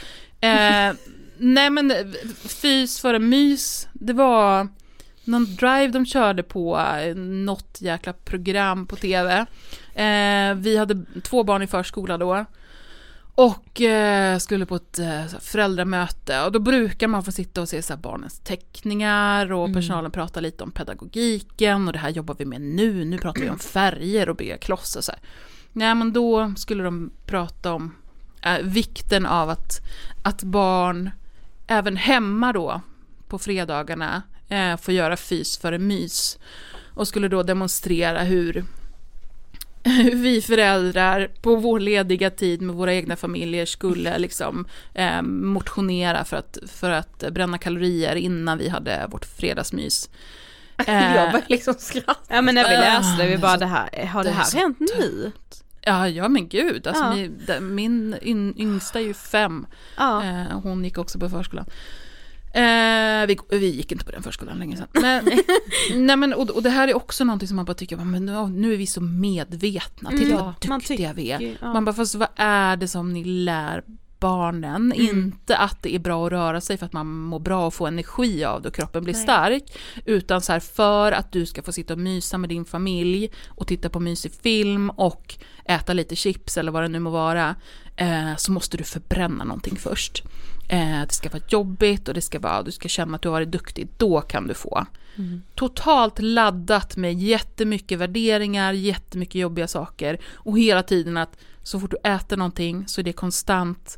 Nej, men fys före mys, det var någon drive de körde på något jäkla program på tv. Vi hade 2 barn i förskola då och skulle på ett föräldramöte, och då brukar man få sitta och se så här barnens teckningar och personalen pratar lite om pedagogiken och det här jobbar vi med nu pratar vi om färger och bygga kloss och så här. Nej, men då skulle de prata om vikten av att barn även hemma då på fredagarna får göra fys före mys, och skulle då demonstrera hur vi föräldrar på vår lediga tid med våra egna familjer skulle liksom motionera för att bränna kalorier innan vi hade vårt fredagsmys. Jag var liksom skratt. Ja, men när vi läste vi bara har det här hänt nu? Ja, men gud. Alltså, min yngsta är ju 5. Hon gick också på förskolan. Vi gick inte på den förskolan länge sedan. Men, och det här är också någonting som man bara tycker, men nu är vi så medvetna. Titta vad duktiga vi är. Man bara, fast vad är det som ni lär barnen? Inte att det är bra att röra sig för att man mår bra och får energi av det och kroppen blir stark, utan så här, för att du ska få sitta och mysa med din familj och titta på mysig film och äta lite chips eller vad det nu må vara, så måste du förbränna någonting först. Det ska vara jobbigt och du ska känna att du har varit duktig, då kan du få. Totalt laddat med jättemycket värderingar, jättemycket jobbiga saker, och hela tiden att så fort du äter någonting så är det konstant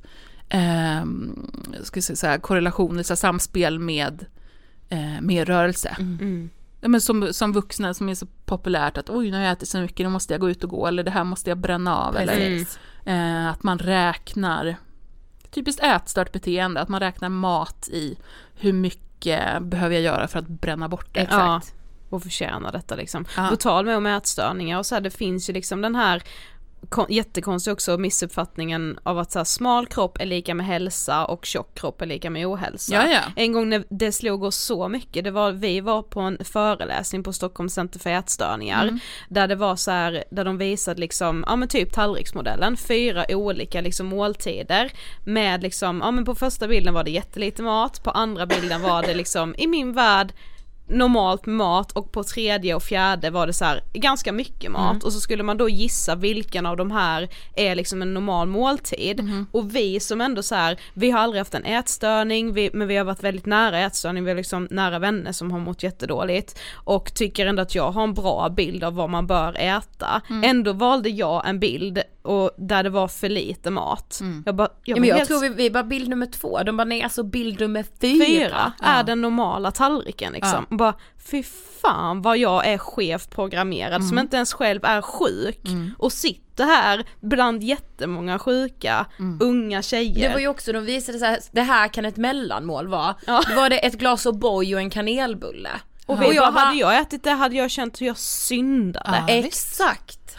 ska jag säga, så här, korrelation, så här, samspel med rörelse. Ja, men som vuxna som är så populärt att nu har jag ätit så mycket, nu måste jag gå ut och gå, eller det här måste jag bränna av. Eller, att man räknar, typiskt ätstört beteende, att man räknar mat i hur mycket behöver jag göra för att bränna bort det. Exakt. Och förtjäna detta liksom. På tal med om ätstörningar och så här, det finns ju liksom den här jättekonstigt också missuppfattningen av att så här, smal kropp är lika med hälsa och tjock kropp är lika med ohälsa. En gång när det slog oss så mycket, vi var på en föreläsning på Stockholm Center för ätstörningar där det var så här, där de visade liksom, men typ tallriksmodellen, 4 olika liksom måltider med liksom, men på första bilden var det jättelite mat, på andra bilden var det liksom i min värld normalt mat, och på 3:e och 4:e var det så här ganska mycket mat, och så skulle man då gissa vilken av de här är liksom en normal måltid. Och vi som ändå så här, vi har aldrig haft en ätstörning, men vi har varit väldigt nära ätstörning, vi är liksom nära vänner som har mått jättedåligt och tycker ändå att jag har en bra bild av vad man bör äta. Ändå valde jag en bild och där det var för lite mat. Jag tror vi bara bild nummer 2. De bara, nej, alltså bild nummer 4 är den normala tallriken liksom. Bara, fy fan vad jag är skevt programmerad som inte ens själv är sjuk och sitter här bland jättemånga sjuka unga tjejer. Det var ju också, de visade så här, det här kan ett mellanmål vara. Då var det ett glas O'boy och en kanelbulle. Och hade jag ätit det hade jag känt hur jag syndade. Exakt.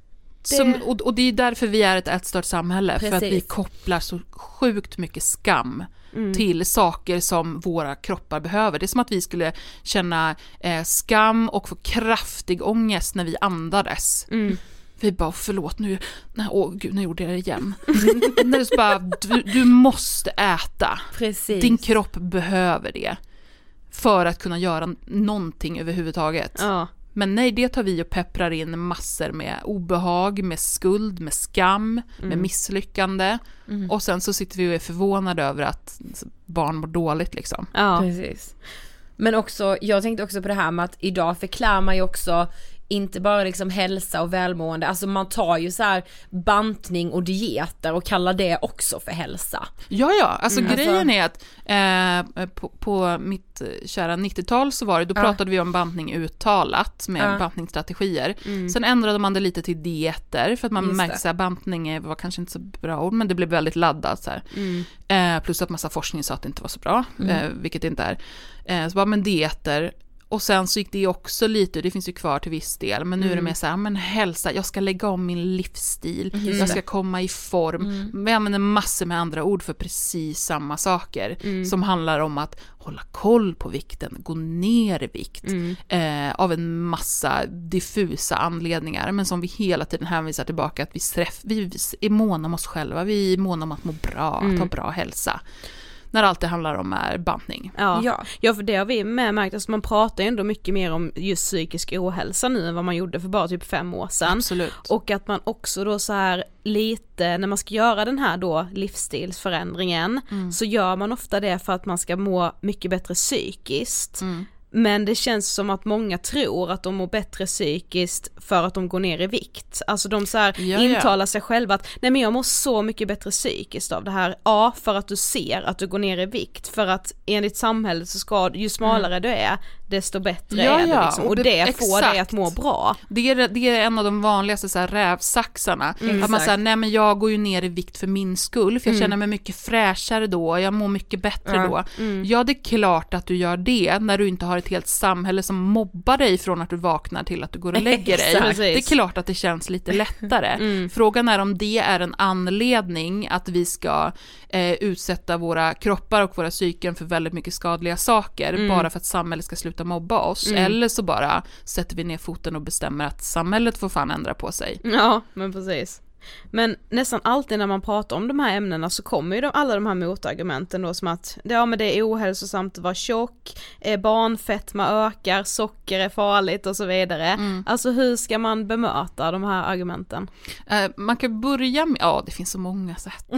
Och det är därför vi är ett ätstört samhälle. Precis. För att vi kopplar så sjukt mycket skam till saker som våra kroppar behöver. Det är som att vi skulle känna skam och få kraftig ångest när vi andades. Vi bara, förlåt nu, nu gjorde jag det igen. När det bara, du måste äta. Precis. Din kropp behöver det för att kunna göra någonting överhuvudtaget. Men nej, det tar vi och pepprar in massor med obehag, med skuld, med skam, med misslyckande. Och sen så sitter vi och är förvånade över att barn mår dåligt liksom. Ja, precis. Men också, jag tänkte också på det här med att idag förklär man ju också inte bara liksom hälsa och välmående, alltså man tar ju så här bantning och dieter och kallar det också för hälsa. Ja, alltså grejen är att på mitt kära 90-tal så var det, då pratade vi om bantning uttalat med bantningsstrategier. Sen ändrade man det lite till dieter för att man märkte att bantning var kanske inte så bra ord, men det blev väldigt laddat så här. Plus att massa forskning sa att det inte var så bra, vilket det inte är. Så bara, men dieter. Och sen så gick det också lite, det finns ju kvar till viss del, men nu är det mer så här, men hälsa, jag ska lägga om min livsstil, jag ska komma i form. Vi använder massor med andra ord för precis samma saker som handlar om att hålla koll på vikten, gå ner i vikt av en massa diffusa anledningar, men som vi hela tiden hänvisar tillbaka att vi är måna om oss själva, vi är måna om att må bra, att ha bra hälsa. När allt det handlar om är bantning. Ja, för det har vi märkt. Alltså man pratar ju ändå mycket mer om just psykisk ohälsa nu än vad man gjorde för bara typ 5 år sedan. Absolut. Och att man också då så här lite, när man ska göra den här då livsstilsförändringen så gör man ofta det för att man ska må mycket bättre psykiskt. Men det känns som att många tror att de mår bättre psykiskt för att de går ner i vikt. Alltså de så här intalar sig själva att nej, men jag mår så mycket bättre psykiskt av det här. Ja, för att du ser att du går ner i vikt. För att enligt samhället så ska ju smalare du är, desto bättre är det liksom. Och det får dig att må bra. Det är en av de vanligaste så här rävsaxarna. Att man säger, nej men jag går ju ner i vikt för min skull. För jag känner mig mycket fräschare då. Jag mår mycket bättre då. Ja, det är klart att du gör det när du inte har ett helt samhälle som mobbar dig från att du vaknar till att du går och lägger dig. Det är klart att det känns lite lättare. Frågan är om det är en anledning att vi ska utsätta våra kroppar och våra psyken för väldigt mycket skadliga saker bara för att samhället ska sluta mobba oss. Eller så bara sätter vi ner foten och bestämmer att samhället får fan ändra på sig. Ja, men precis. Men nästan alltid när man pratar om de här ämnena så kommer ju alla de här motargumenten då, som att men det är ohälsosamt att vara tjock, barnfetma ökar, socker är farligt och så vidare. Alltså hur ska man bemöta de här argumenten? Man kan börja med, det finns så många sätt.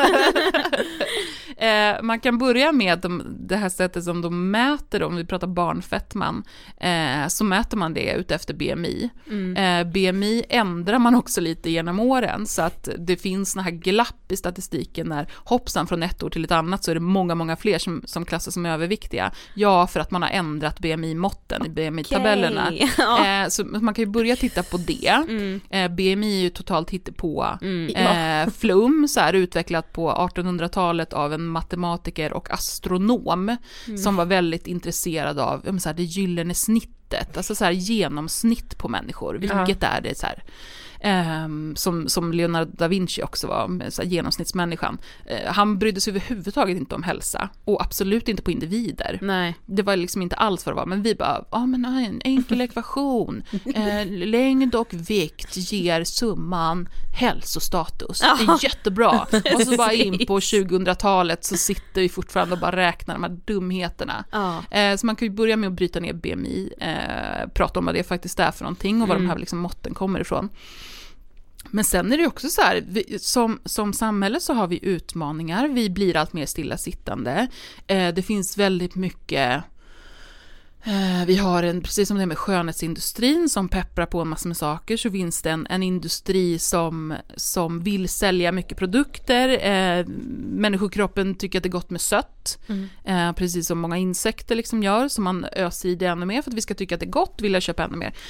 Man kan börja med det här sättet som de mäter, om vi pratar barnfettman, så mäter man det utefter BMI. BMI ändrar man också lite genom åren, så att det finns såna här glapp i statistiken när hoppsan från ett år till ett annat så är det många fler som klassas som överviktiga. Ja, för att man har ändrat BMI-måtten i BMI-tabellerna. Så man kan ju börja titta på det. BMI är ju totalt hittepå. Flum, så här utvecklat på 1800-talet av en matematiker och astronom som var väldigt intresserad av så här, det gyllene snittet, alltså så här genomsnitt på människor. Vilket är det så här? Som Leonardo da Vinci också var, så här, genomsnittsmänniskan. Han brydde sig överhuvudtaget inte om hälsa och absolut inte på individer. Nej. Det var liksom inte alls vad det var, men vi bara, men en enkel ekvation, längd och vikt ger summan hälsostatus. Det är jättebra. Och så bara in på 2000-talet så sitter vi fortfarande och bara räknar de här dumheterna. Så man kan ju börja med att bryta ner BMI, prata om vad det faktiskt är för någonting och var de här liksom måtten kommer ifrån. Men sen är det också så här, som samhälle så har vi utmaningar, vi blir allt mer stillasittande. Det finns väldigt mycket, vi har precis som det är med skönhetsindustrin som pepprar på en massa med saker, så finns det en industri som vill sälja mycket produkter. Människokroppen tycker att det är gott med sött, precis som många insekter liksom gör, så man öser i det ännu mer för att vi ska tycka att det är gott, vill jag köpa ännu mer.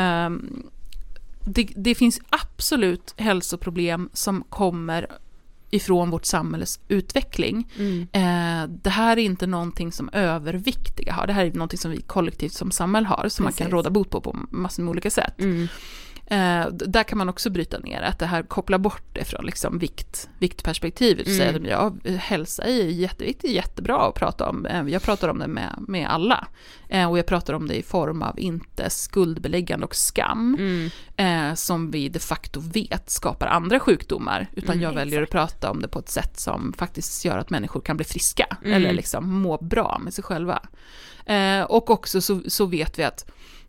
Det finns absolut hälsoproblem som kommer ifrån vårt samhälles utveckling. Det här är inte någonting som överviktiga har. Det här är någonting som vi kollektivt som samhälle har, som man kan råda bot på massor med olika sätt. Där kan man också bryta ner att det här kopplar bort det från liksom viktperspektivet. Så säger de, hälsa är jätteviktigt, jättebra att prata om. Jag pratar om det med alla. Och jag pratar om det i form av inte skuldbeläggande och skam som vi de facto vet skapar andra sjukdomar, utan jag väljer att prata om det på ett sätt som faktiskt gör att människor kan bli friska eller liksom må bra med sig själva. Och också så vet vi att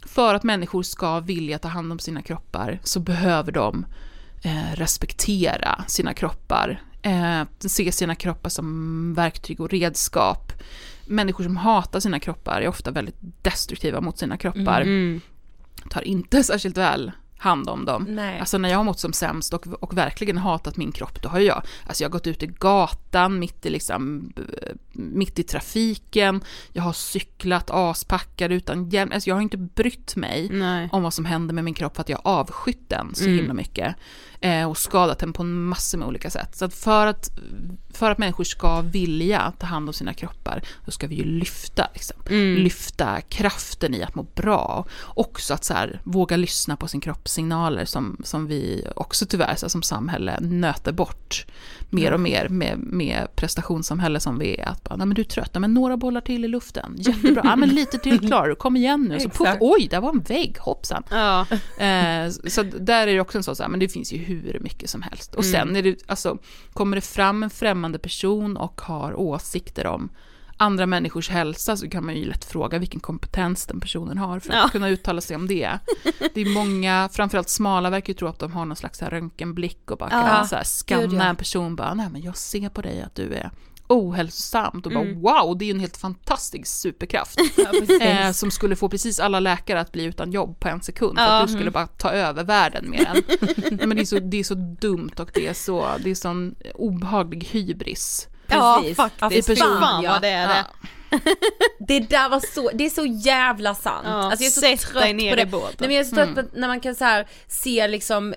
för att människor ska vilja ta hand om sina kroppar så behöver de respektera sina kroppar, se sina kroppar som verktyg och redskap. Människor som hatar sina kroppar är ofta väldigt destruktiva mot sina kroppar. Tar inte särskilt väl hand om dem. Nej. Alltså när jag har mått som sämst och verkligen hatat min kropp, då har jag har gått ut i gatan mitt i trafiken, jag har cyklat aspackad utan hjälm, alltså jag har inte brytt mig om vad som händer med min kropp för att jag har avskytt den så himla mycket och skadat den på en massa med olika sätt. Så att för att människor ska vilja ta hand om sina kroppar, då ska vi ju lyfta kraften i att må bra. Också att så här, våga lyssna på sin kroppssignaler som vi också tyvärr så här, som samhälle nöter bort mer och mer med prestationssamhälle som vi är. Att bara, nej men du är trött, men några bollar till i luften. Jättebra, ja, men lite till klar, kom igen nu. Så puff, oj, där var en vägg, hoppsan. Ja. Så där är det också en sån så här, men det finns ju hur mycket som helst. Och sen är det, alltså, kommer det fram en främmande person och har åsikter om andra människors hälsa, så kan man ju lätt fråga vilken kompetens den personen har för att kunna uttala sig om det. Det är många, framförallt smala, verkar ju tro att de har någon slags här röntgenblick och bara kan så här skanna en person, bara, nej men jag ser på dig att du är ohälsosamt och bara wow, det är ju en helt fantastisk superkraft som skulle få precis alla läkare att bli utan jobb på en sekund för att du skulle bara ta över världen med den. Nej, men det är så dumt och det är sån obehaglig hybris. Precis. Ja, faktiskt. Fan vad det är det. Det är så jävla sant. Alltså jag är så trött ner på det. I båten. Nej, men jag är så trött på när man kan så här se liksom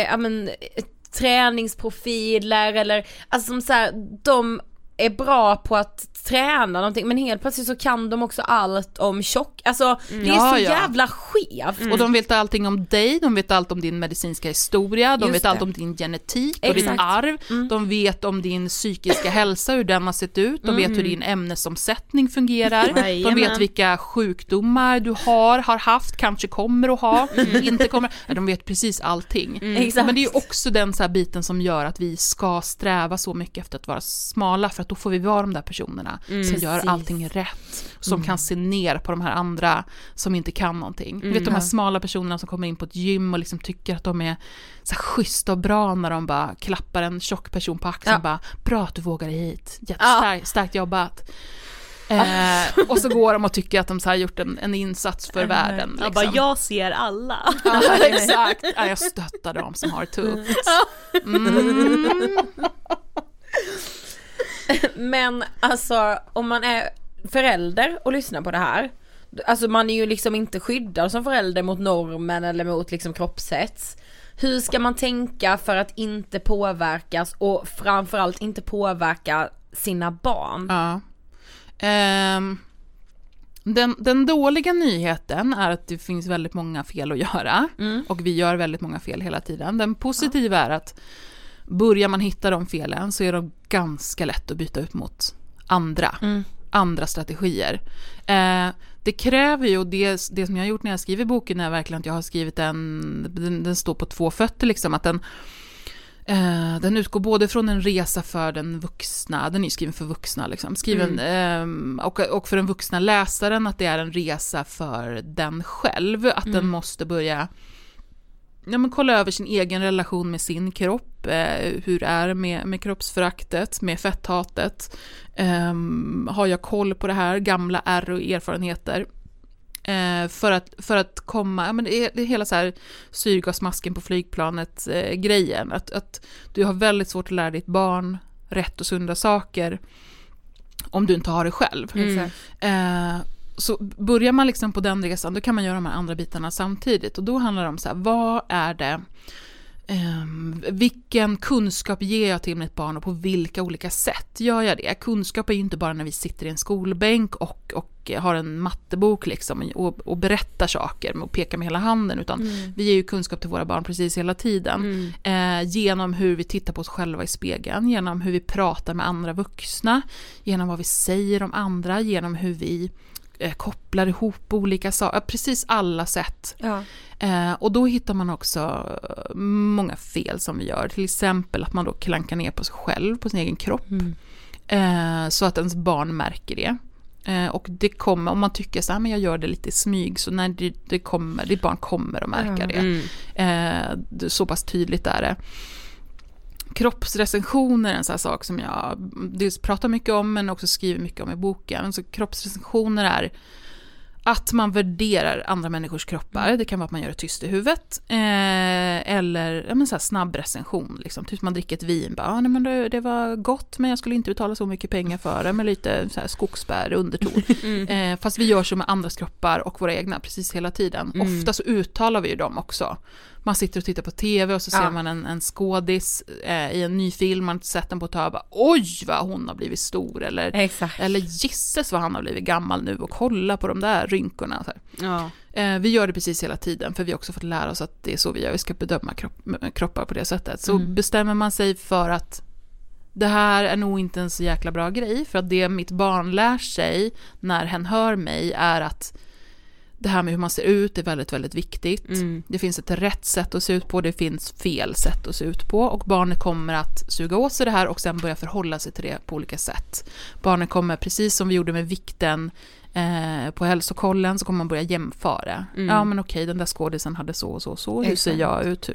träningsprofiler eller alltså som så här, de är bra på att träna någonting, men helt plötsligt så kan de också allt om tjock. Alltså det är så jävla skevt. Och de vet allting om dig, de vet allt om din medicinska historia, de vet allt om din genetik och ditt arv, de vet om din psykiska hälsa, hur den har sett ut, de vet hur din ämnesomsättning fungerar, de vet vilka sjukdomar du har haft, kanske kommer att ha, inte kommer. De vet precis allting. Men det är ju också den så här biten som gör att vi ska sträva så mycket efter att vara smala, för att då får vi vara de där personerna som gör allting rätt, som kan se ner på de här andra som inte kan någonting. Du vet de här smala personerna som kommer in på ett gym och liksom tycker att de är så här schyssta och bra när de bara klappar en tjock person på axeln och bara, bra att du vågar hit, jättestarkt jobbat. Och så går de och tycker att de så här gjort en insats för världen. Liksom. Jag bara, jag ser alla. Ja, exakt. Jag stöttar dem som har det tufft. Men alltså om man är förälder och lyssnar på det här, alltså man är ju liksom inte skyddad som förälder mot normen eller mot liksom kroppshets. Hur ska man tänka för att inte påverkas och framförallt inte påverka sina barn? Ja. Den dåliga nyheten är att det finns väldigt många fel att göra och vi gör väldigt många fel hela tiden. Den positiva är att börjar man hitta de felen så är de ganska lätt att byta ut mot andra strategier. Det kräver ju, och det som jag har gjort när jag skriver boken är verkligen att jag har skrivit den står på två fötter liksom, att den utgår både från en resa för den vuxna, den är skriven för vuxna liksom, skriven och för den vuxna läsaren, att det är en resa för den själv, att den måste börja kolla över sin egen relation med sin kropp, hur det är med kroppsföraktet, med fetthatet, har jag koll på det här, gamla ärr och erfarenheter, för att komma, det är hela så här syrgasmasken på flygplanet grejen, att du har väldigt svårt att lära ditt barn rätt och sunda saker om du inte har det själv. Så börjar man liksom på den resan, då kan man göra de här andra bitarna samtidigt, och då handlar det om så här, vad är det, vilken kunskap ger jag till mitt barn och på vilka olika sätt gör jag det? Kunskap är ju inte bara när vi sitter i en skolbänk och har en mattebok liksom och berättar saker och pekar med hela handen, utan vi ger ju kunskap till våra barn precis hela tiden genom hur vi tittar på oss själva i spegeln, genom hur vi pratar med andra vuxna, genom vad vi säger om andra, genom hur vi kopplar ihop olika saker, precis alla sätt. Och då hittar man också många fel som vi gör, till exempel att man då klankar ner på sig själv, på sin egen kropp, så att ens barn märker det. Och det kommer, om man tycker så här, men jag gör det lite i smyg, så när ditt barn kommer att märka det. Så pass tydligt är det. Kroppsrecensioner är en sån här sak som jag dels pratar mycket om, men också skriver mycket om i boken. Så kroppsrecensioner är att man värderar andra människors kroppar. Det kan vara att man gör det tyst i huvudet. Eller så här snabb recension. Liksom. Typ man dricker ett vin. Nej, men det var gott, men jag skulle inte betala så mycket pengar för det. Med lite så här skogsbär underton. Fast vi gör så med andras kroppar och våra egna precis hela tiden. Ofta så uttalar vi ju dem också. Man sitter och tittar på tv och så ser man en skådis i en ny film. Man har sett den på ett tag och bara, oj vad hon har blivit stor. Eller gisses vad han har blivit gammal nu och kolla på de där rynkorna. Så här. Vi gör det precis hela tiden, för vi har också fått lära oss att det är så vi gör. Vi ska bedöma kroppar på det sättet. Så bestämmer man sig för att det här är nog inte en så jäkla bra grej, för att det mitt barn lär sig när hen hör mig är att det här med hur man ser ut är väldigt, väldigt viktigt. Det finns ett rätt sätt att se ut på, det finns fel sätt att se ut på, och barnet kommer att suga åt sig det här och sen börja förhålla sig till det på olika sätt. Barnet kommer, precis som vi gjorde med vikten på hälsokollen, så kommer man börja jämföra. Ja men okej, den där skådisen hade så och så. Hur ser jag ut?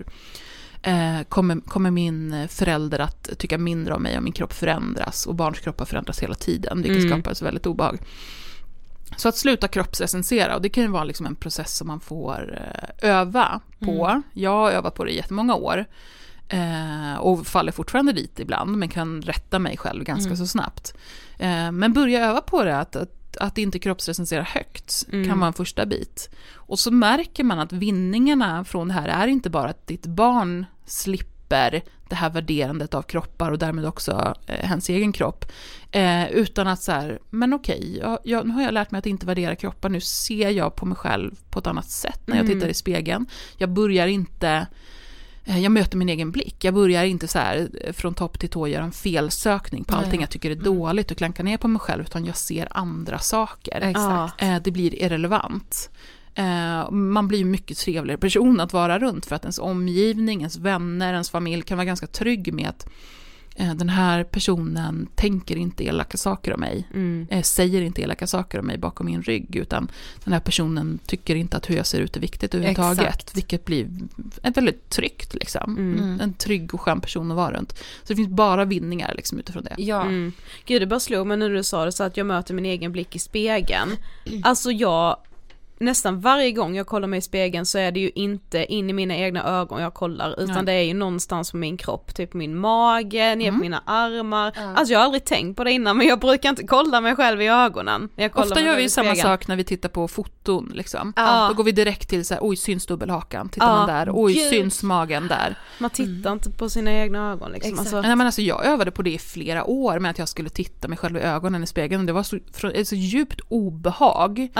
Kommer min förälder att tycka mindre om mig om min kropp förändras? Och barns kroppar förändras hela tiden, vilket skapar så väldigt obehag. Så att sluta kroppsrecensera, och det kan ju vara liksom en process som man får öva på. Jag har övat på det i jättemånga år och faller fortfarande dit ibland, men kan rätta mig själv ganska så snabbt. Men börja öva på det, att inte kroppsrecensera högt kan vara en första bit. Och så märker man att vinningarna från det här är inte bara att ditt barn slipper det här värderandet av kroppar och därmed också hans egen kropp, utan att så här, men okej, nu har jag lärt mig att inte värdera kroppar, nu ser jag på mig själv på ett annat sätt när jag tittar i spegeln. Jag möter min egen blick. Jag börjar inte så här från topp till tå göra en felsökning på allting jag tycker är dåligt och klanka ner på mig själv, utan jag ser andra saker. Exakt. Det blir irrelevant. Man blir mycket trevligare person att vara runt, för att ens omgivning, ens vänner, ens familj kan vara ganska trygg med att den här personen tänker inte elaka saker om mig, säger inte elaka saker om mig bakom min rygg, utan den här personen tycker inte att hur jag ser ut är viktigt överhuvudtaget. Exakt. Vilket blir ett väldigt tryggt liksom. En trygg och skön person att vara runt. Så det finns bara vinningar liksom utifrån det. Ja. Gud, det bara slog mig när du sa det, så att jag möter min egen blick i spegeln. Alltså nästan varje gång jag kollar mig i spegeln så är det ju inte in i mina egna ögon jag kollar, utan det är ju någonstans på min kropp, typ min mage, ner på mina armar. Alltså jag har aldrig tänkt på det innan, men jag brukar inte kolla mig själv i ögonen. Ofta gör vi samma sak när vi tittar på foton liksom. Då går vi direkt till så här, oj, syns dubbelhakan, tittar man där, oj, syns magen där. Man tittar inte på sina egna ögon liksom. Nej, men alltså jag övade på det i flera år med att jag skulle titta mig själv i ögonen i spegeln. Det var så djupt obehag.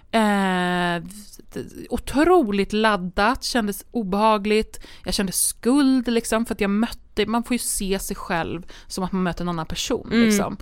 Otroligt laddat, kändes obehagligt. Jag kände skuld liksom, för att man får ju se sig själv som att man möter en annan person liksom.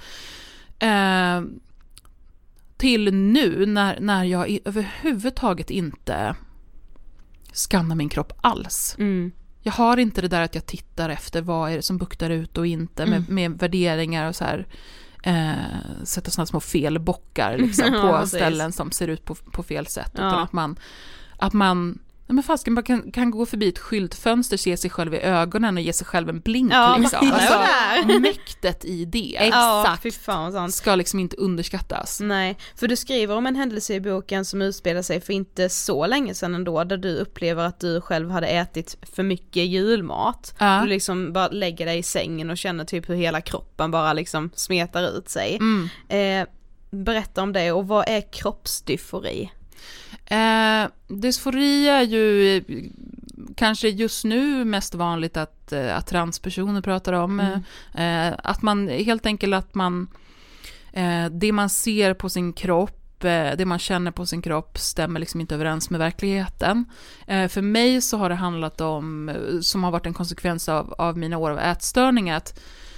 Till nu när jag överhuvudtaget inte skannar min kropp alls. Jag har inte det där att jag tittar efter vad är det som buktar ut och inte med värderingar och så här. Sätta sådana små felbockar liksom, på ställen som ser ut på fel sätt, utan att man men fasken bara kan gå förbi ett skyltfönster, se sig själv i ögonen och ge sig själv en blink liksom. Alltså, mäktet i det. Exakt. Fy fan, sant. Ska liksom inte underskattas. Nej, för du skriver om en händelse i boken som utspelar sig för inte så länge sedan ändå, där du upplever att du själv hade ätit för mycket julmat. Du liksom bara lägger dig i sängen och känner typ hur hela kroppen bara liksom smetar ut sig. Berätta om det, och vad är kroppsdysfori? Dysfori är ju kanske just nu mest vanligt att transpersoner pratar om. Att man helt enkelt det man ser på sin kropp, det man känner på sin kropp stämmer liksom inte överens med verkligheten. För mig så har det handlat om, som har varit en konsekvens av mina år av ätstörningar, att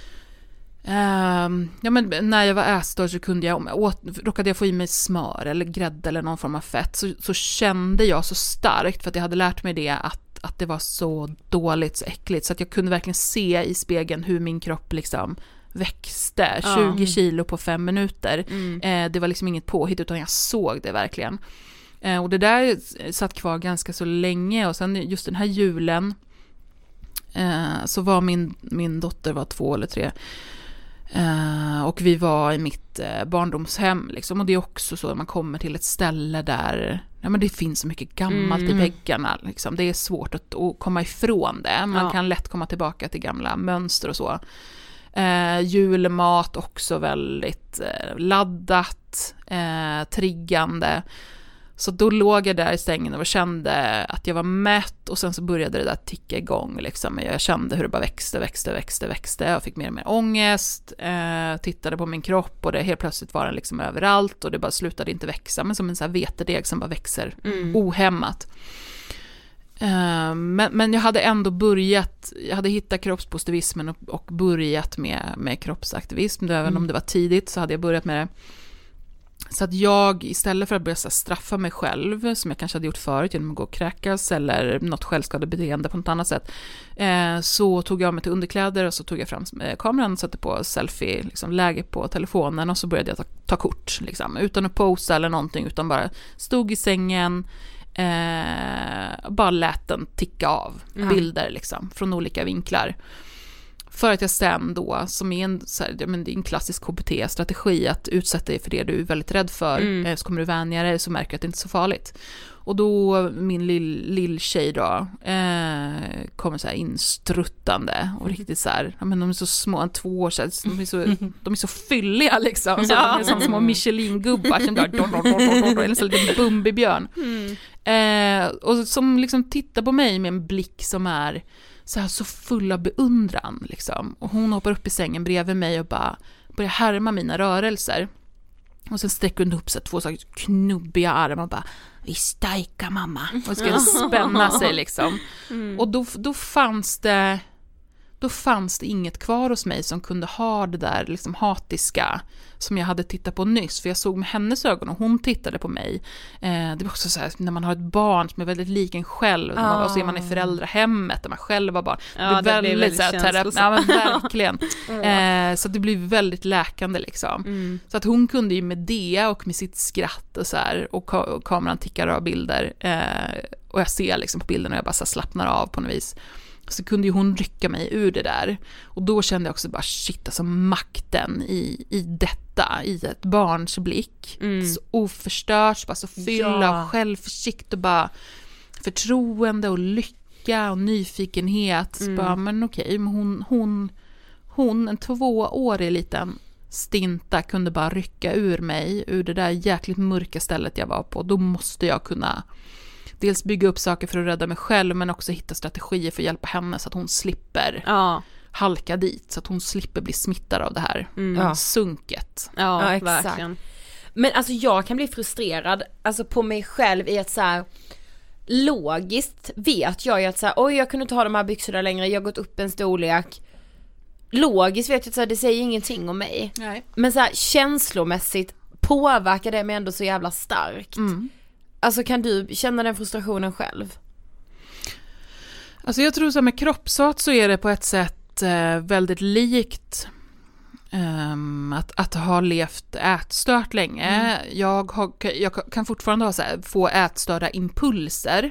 men när jag var ätstörd så råkade jag få i mig smör eller grädde eller någon form av fett, så kände jag så starkt, för att jag hade lärt mig det, att det var så dåligt, så äckligt, så att jag kunde verkligen se i spegeln hur min kropp liksom växte 20 kilo på 5 minuter. Det var liksom inget påhitt utan jag såg det verkligen. Och det där satt kvar ganska så länge och sen just den här julen så var min dotter var 2 eller 3 och vi var i mitt barndomshem liksom, och det är också så att man kommer till ett ställe där men det finns så mycket gammalt i väggarna liksom. Det är svårt att komma ifrån det. Man kan lätt komma tillbaka till gamla mönster och så. Julmat också väldigt laddat, triggande. Så då låg jag där i sängen och kände att jag var mätt och sen så började det där ticka igång liksom. Jag kände hur det bara växte. Jag fick mer och mer ångest, tittade på min kropp och det helt plötsligt var den liksom överallt och det bara slutade inte växa, men som en sån här vetedeg som bara växer ohämmat. Men jag hade ändå jag hade hittat kroppspositivismen och börjat med kroppsaktivism. Även om det var tidigt så hade jag börjat med det. Så att jag istället för att börja straffa mig själv som jag kanske hade gjort förut genom att gå och kräkas eller något självskadebeteende på något annat sätt, så tog jag mig till underkläder och så tog jag fram kameran och satte på selfie liksom, läge på telefonen och så började jag ta kort liksom, utan att posa eller någonting, utan bara stod i sängen, bara lät den ticka av bilder liksom, från olika vinklar. För att jag sen då, som är det är en klassisk KBT-strategi, att utsätta dig för det du är väldigt rädd för, så kommer du vänja dig, så märker du att det inte är så farligt. Och då min lill tjej då kommer så här instruttande och riktigt så här, men de är så små, en 2 år sedan, de är så fylliga liksom, så de är som små Michelin-gubbar som där eller så lite Bumbibjörn. Och som liksom tittar på mig med en blick som är så full av beundran liksom. Och hon hoppar upp i sängen bredvid mig och bara börjar härma mina rörelser. Och sen sträcker hon upp sig 2 knubbiga armar och bara, vi stajkar mamma. Och ska spänna sig liksom. Och då fanns det inget kvar hos mig som kunde ha det där liksom hatiska som jag hade tittat på nyss, för jag såg med hennes ögon och hon tittade på mig. Det var också så här, när man har ett barn som är väldigt lik en själv, och så är man i föräldrahemmet där man själv var barn. Det blir väldigt så här, ja, men verkligen. Så det blir väldigt läkande liksom. Så att hon kunde ju med det och med sitt skratt och så här, och kameran tickar av bilder, och jag ser liksom på bilderna och jag bara så slappnar av på något vis. Så kunde ju hon rycka mig ur det där. Och då kände jag också bara shit, alltså makten i detta, i ett barns blick. Så oförstört, bara så fylld av självförsikt och bara förtroende och lycka och nyfikenhet. Så bara, men okej, men hon en 2-årig liten stinta kunde bara rycka ur mig ur det där jäkligt mörka stället jag var på. Då måste jag kunna dels bygga upp saker för att rädda mig själv, men också hitta strategier för att hjälpa henne så att hon slipper halka dit, så att hon slipper bli smittad av det här sunket. Ja, exakt. Verkligen. Men alltså jag kan bli frustrerad alltså på mig själv i att så här, logiskt vet jag ju att så här, oj, jag kunde inte ha de här byxorna längre, jag har gått upp en storlek. Logiskt vet jag att så här, det säger ingenting om mig. Nej. Men så här, känslomässigt påverkar det mig ändå så jävla starkt. Alltså kan du känna den frustrationen själv? Alltså jag tror så med kroppshat så är det på ett sätt väldigt likt att ha levt ätstört länge. Jag kan fortfarande ha så här, få ätstörda impulser.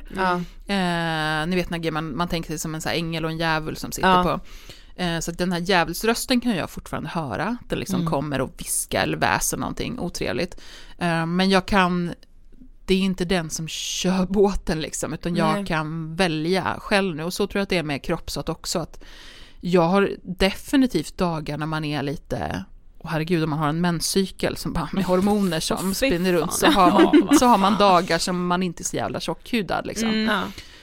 Ni vet när man tänker sig som en så här ängel och en djävul som sitter på. Så att den här djävulsrösten kan jag fortfarande höra. Den liksom kommer och viskar eller väser någonting otrevligt. Men det är inte den som kör båten liksom, utan jag kan välja själv nu. Och så tror jag att det är med kroppshat också, att jag har definitivt dagar när man är lite, herregud, om man har en menscykel som bara med hormoner som spinner runt, så har man dagar som man inte är så jävla tjockhudad liksom.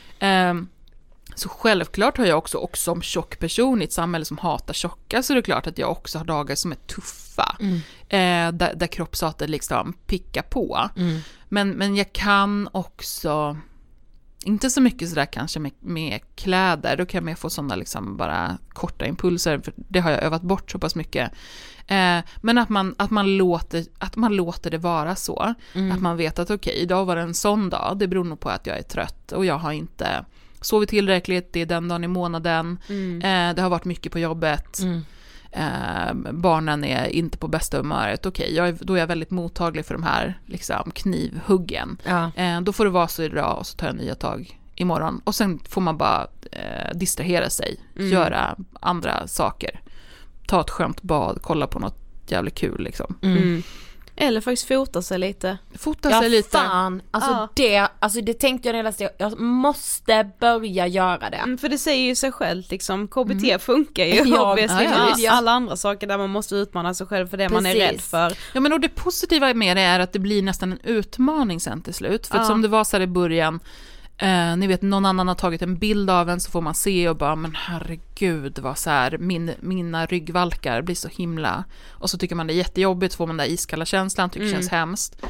Så självklart har jag också som tjock person i ett samhälle som hatar tjocka, så är det klart att jag också har dagar som är tuffa, där kroppshatet liksom pickar på. Men jag kan också, inte så mycket sådär kanske med kläder, då kan jag få sådana liksom bara korta impulser, för det har jag övat bort så pass mycket. Men att man låter det vara så, att man vet att okej, idag var det en sån dag, det beror nog på att jag är trött och jag har inte sovit tillräckligt, det är den dagen i månaden, det har varit mycket på jobbet. barnen är inte på bästa humöret, okej, då är jag väldigt mottaglig för de här liksom, knivhuggen. Då får det vara så idag och så tar jag nya tag imorgon. Och sen får man bara distrahera sig, göra andra saker. Ta ett skönt bad, kolla på något jävligt kul liksom. Eller faktiskt fota sig lite. Fan. Alltså det tänkte jag redan, jag måste börja göra det. För det säger ju sig själv liksom, KBT funkar ju obviously. Alla andra saker där man måste utmana sig själv för det man är rädd för. Ja, men och det positiva med det är att det blir nästan en utmaning sen till slut. För att som det var så här i början, ni vet, någon annan har tagit en bild av en, så får man se och bara, men herregud vad så här, mina ryggvalkar blir så himla, och så tycker man det är jättejobbigt, får man den där iskalla känslan, tycker det känns hemskt.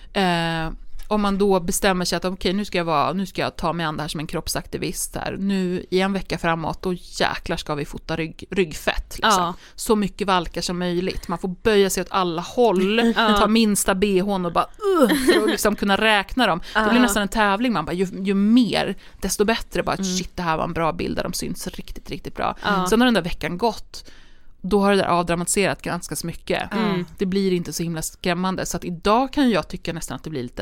Om man då bestämmer sig att okej, nu ska jag ta mig an det här som en kroppsaktivist här. Nu i en vecka framåt, då jäklar ska vi fota ryggfett liksom. Så mycket valkar som möjligt. Man får böja sig åt alla håll, ta minsta BH:n och bara för att liksom kunna räkna dem. Det blir nästan en tävling, man bara ju mer desto bättre, bara shit, det här var en bra bild där de syns riktigt, riktigt bra. Sen har den där veckan gått, då har det där avdramatiserat ganska så mycket. Det blir inte så himla skrämmande. Så att idag kan jag tycka nästan att det blir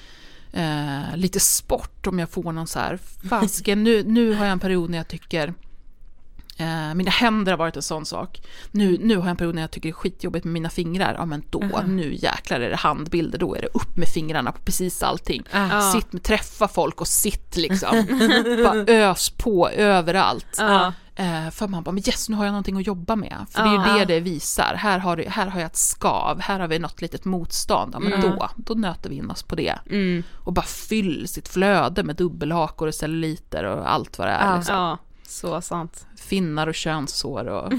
lite sport om jag får någon så här fasken. Nu har jag en period när jag tycker mina händer har varit en sån sak. Nu har jag en period när jag tycker det är skitjobbigt med mina fingrar. Ja, men då, nu jäklar är det handbilder. Då är det upp med fingrarna på precis allting. Träffa folk och sitt liksom. Bara ös på överallt. För man bara, men yes, nu har jag någonting att jobba med. För det är ju det visar. Här har jag ett skav. Här har vi något litet motstånd. Ja, men då nöter vi in oss på det. Och bara fyll sitt flöde med dubbelhakor och celluliter och allt vad det är. Liksom. Så sant. Finnar och könshår och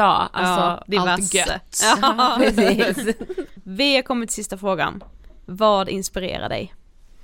allt gött. Ja, precis. Vi har kommit till sista frågan. Vad inspirerar dig?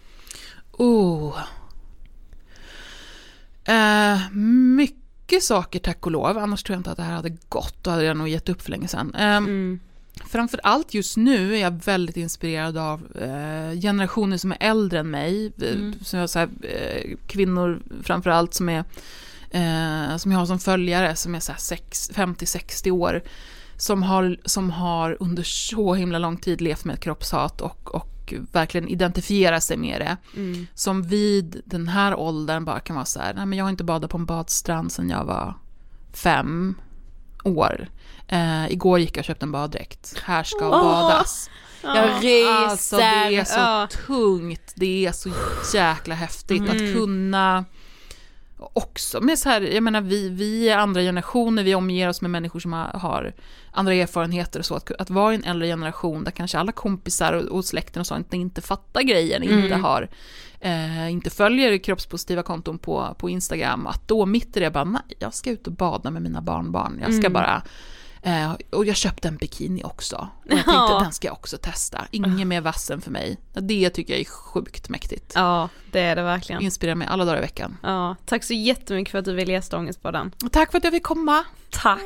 Mycket saker, tack och lov. Annars tror jag inte att det här hade gått. Då hade jag nog gett upp för länge sedan. Framförallt just nu är jag väldigt inspirerad av generationer som är äldre än mig. Så jag, så här, kvinnor framförallt som jag har som följare, som är så här 50-60 år, som har under så himla lång tid levt med ett kroppshat och verkligen identifiera sig med det. Som vid den här åldern bara kan vara så här, nej, men jag har inte badat på en badstrand sedan jag var 5 år. Igår gick jag och köpte en baddräkt. Här ska badas. Jag ryser. Alltså, det är så tungt. Det är så jäkla häftigt att kunna också med så här, jag menar, vi är andra generationer, vi omger oss med människor som har andra erfarenheter och så, att vara i en äldre generation där kanske alla kompisar och släkten och så inte fattar grejen, inte följer kroppspositiva konton på Instagram, att då mitt i det bara, nej, jag ska ut och bada med mina barnbarn, jag ska bara och jag köpte en bikini också och jag tänkte den ska jag också testa, ingen mer vassen för mig. Det tycker jag är sjukt mäktigt. Ja, det är det verkligen. Inspirerar mig alla dagar i veckan. Ja, tack så jättemycket för att du ville gästa Ångestpodden. Och tack för att jag fick komma. Tack.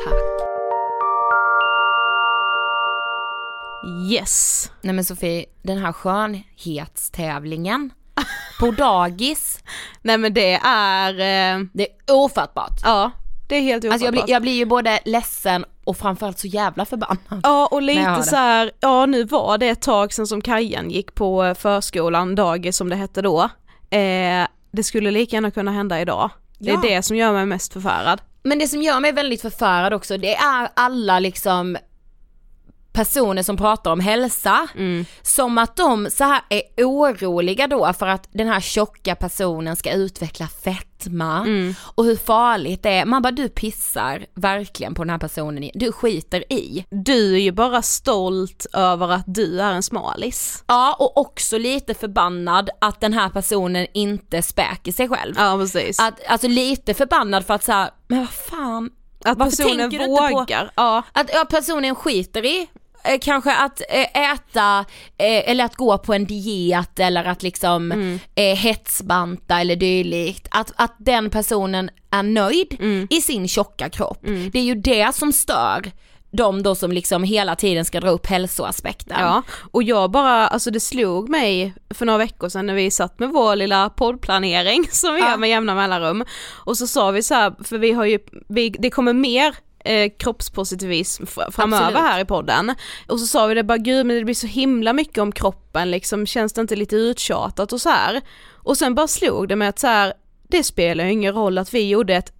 Yes. Nej men Sofie, den här skönhetstävlingen på dagis. Nej men det är ofattbart. Ja, det är helt ofattbart. Alltså jag blir ju både ledsen och framförallt så jävla förbannad. Ja, och lite så här, ja, nu var det ett tag sedan som Kajan gick på förskolan, dagis som det hette då. Det skulle lika gärna kunna hända idag. Det är det som gör mig mest förfärad. Men det som gör mig väldigt förfärad också, det är alla liksom personer som pratar om hälsa, som att de så här är oroliga då för att den här tjocka personen ska utveckla fetma och hur farligt det är. Man bara, du pissar verkligen på den här personen, du skiter i. Du är ju bara stolt över att du är en smalis. Ja, och också lite förbannad att den här personen inte späker sig själv. Ja, precis. Alltså lite förbannad för att så här, men vad fan, att personen vågar. Att personen skiter i kanske att äta eller att gå på en diet eller att liksom hetsbanta eller dylikt, att den personen är nöjd i sin tjocka kropp. Det är ju det som stör de då som liksom hela tiden ska dra upp hälsoaspekten. Ja, och jag bara, alltså det slog mig för några veckor sedan när vi satt med vår lilla poddplanering som vi gör med jämna mellanrum, och så sa vi så här, för vi har ju det kommer mer kroppspositivism framöver Absolut. här i podden. Och så sa vi det bara, gud men det blir så himla mycket om kroppen liksom, känns det inte lite uttjatat och så här. Och sen bara slog det med att så här, det spelar ju ingen roll att vi gjorde ett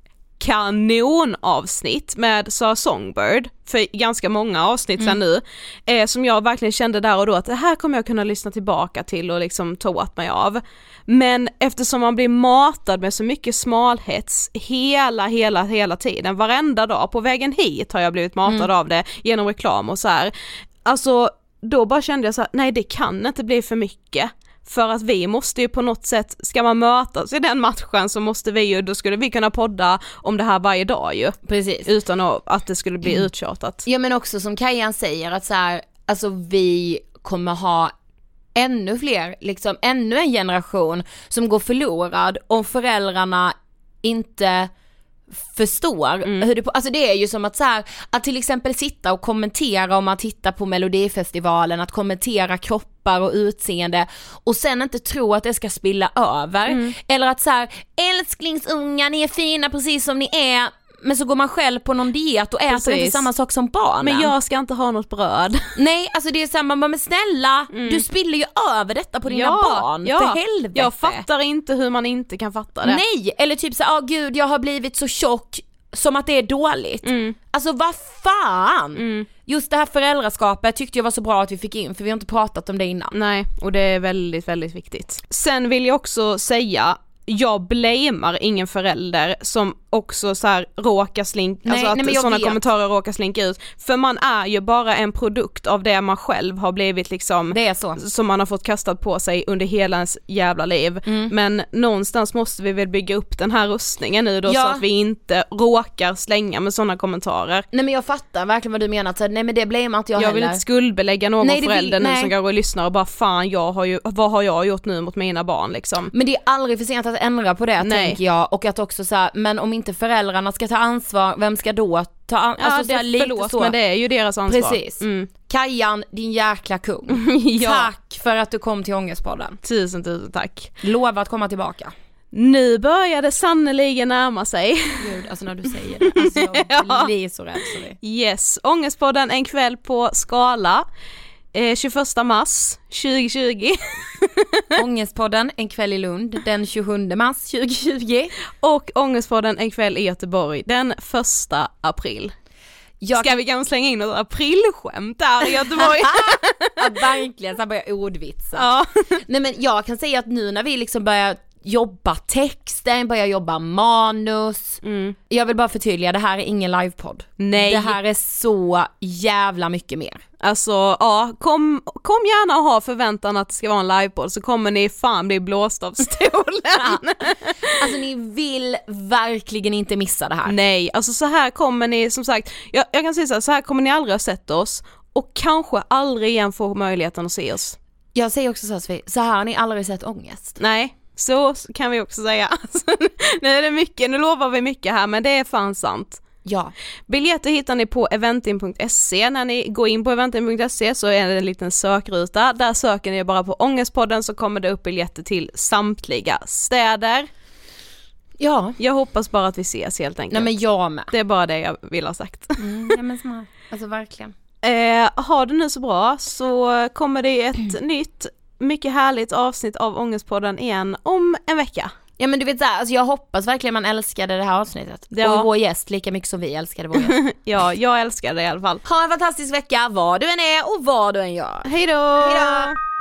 kanonavsnitt med Sarah Songbird för ganska många avsnitt sen nu, som jag verkligen kände där och då att det här kommer jag kunna lyssna tillbaka till och liksom ta åt mig av. Men eftersom man blir matad med så mycket smalhets hela tiden, varenda dag på vägen hit har jag blivit matad av det genom reklam och så här. Alltså då bara kände jag så här, nej det kan inte bli för mycket. För att vi måste ju på något sätt, ska man mötas i den matchen så måste vi ju, då skulle vi kunna podda om det här varje dag ju. Precis. Utan att det skulle bli uttjatat. Ja men också som Kajan säger att så här, alltså vi kommer ha ännu fler, liksom ännu en generation som går förlorad om föräldrarna inte förstår hur det, alltså det är ju som att så här, att till exempel sitta och kommentera om man tittar på Melodifestivalen, att kommentera kroppar och utseende och sen inte tro att det ska spilla över eller att så här, älsklingsungar, ni är fina precis som ni är, men så går man själv på någon diet och äter inte samma sak som barnen. Men jag ska inte ha något bröd. Nej, alltså det är samma, men snälla, du spiller ju över detta på dina barn, för helvete. Jag fattar inte hur man inte kan fatta det. Nej, eller typ så gud, jag har blivit så tjock, som att det är dåligt. Alltså vad fan. Just det här föräldraskapet tyckte jag var så bra att vi fick in, för vi har inte pratat om det innan. Nej, och det är väldigt, väldigt viktigt. Sen vill jag också säga, jag blamear ingen förälder som också så här råkar slinka, alltså att sådana kommentarer råkar slinka ut, för man är ju bara en produkt av det man själv har blivit liksom, det är så. Som man har fått kastat på sig under hela ens jävla liv, men någonstans måste vi väl bygga upp den här rustningen nu då, så att vi inte råkar slänga med sådana kommentarer. Nej men jag fattar verkligen vad du menar, så, nej men det blamear inte jag heller. Jag vill inte skuldbelägga någon förälder nu som går och lyssnar och bara fan, vad har jag gjort nu mot mina barn liksom. Men det är aldrig för sent att ändra på det, tänker jag, och att också så här, men om inte föräldrarna ska ta ansvar, vem ska då ta alltså, ja, det, förlåt, så. Men det är ju deras ansvar. Precis. Kajan, din jäkla kung. Tack för att du kom till Ångestpodden. Tusen tack. Lova att komma tillbaka. Nu börjar det sannoliken närma sig. Gud, alltså när du säger det, alltså jag blir så rädd så det. Yes, Ångestpodden en kväll på Skala. 21 mars 2020. Ångestpodden en kväll i Lund den 27 mars 2020. Och Ångestpodden en kväll i Göteborg den 1 april. Ska vi kanske slänga in något aprilskämt där i Göteborg? Ja, verkligen, så här börjar ordvitsa. Ja. Nej men jag kan säga att nu när vi liksom börjar jobba texten, börja jobba manus. Jag vill bara förtydliga, det här är ingen livepodd. Nej. Det här är så jävla mycket mer. Alltså, ja, kom gärna och ha förväntan att det ska vara en livepodd, så kommer ni fan bli blåst av stolen. Alltså ni vill verkligen inte missa det här. Nej, alltså så här kommer ni, som sagt, jag kan säga så här kommer ni aldrig ha sett oss och kanske aldrig igen få möjligheten att se oss. Jag säger också så här har ni aldrig sett Ångest. Nej. Så kan vi också säga. Alltså, nu är det mycket, nu lovar vi mycket här, men det är fan sant. Ja. Biljetter hittar ni på eventim.se. När ni går in på eventim.se så är det en liten sökruta. Där söker ni bara på Ångestpodden, så kommer det upp biljetter till samtliga städer. Ja. Jag hoppas bara att vi ses helt enkelt. Nej men jag med. Det är bara det jag vill ha sagt. Ja men smart. Alltså verkligen. Har du nu så bra, så kommer det ett nytt mycket härligt avsnitt av Ångestpodden igen om en vecka. Ja men du vet såhär, alltså jag hoppas verkligen man älskade det här avsnittet. Ja. Och vår gäst lika mycket som vi älskade vår gäst. Ja, jag älskar det i alla fall. Ha en fantastisk vecka, vad du än är och vad du än gör. Hej då!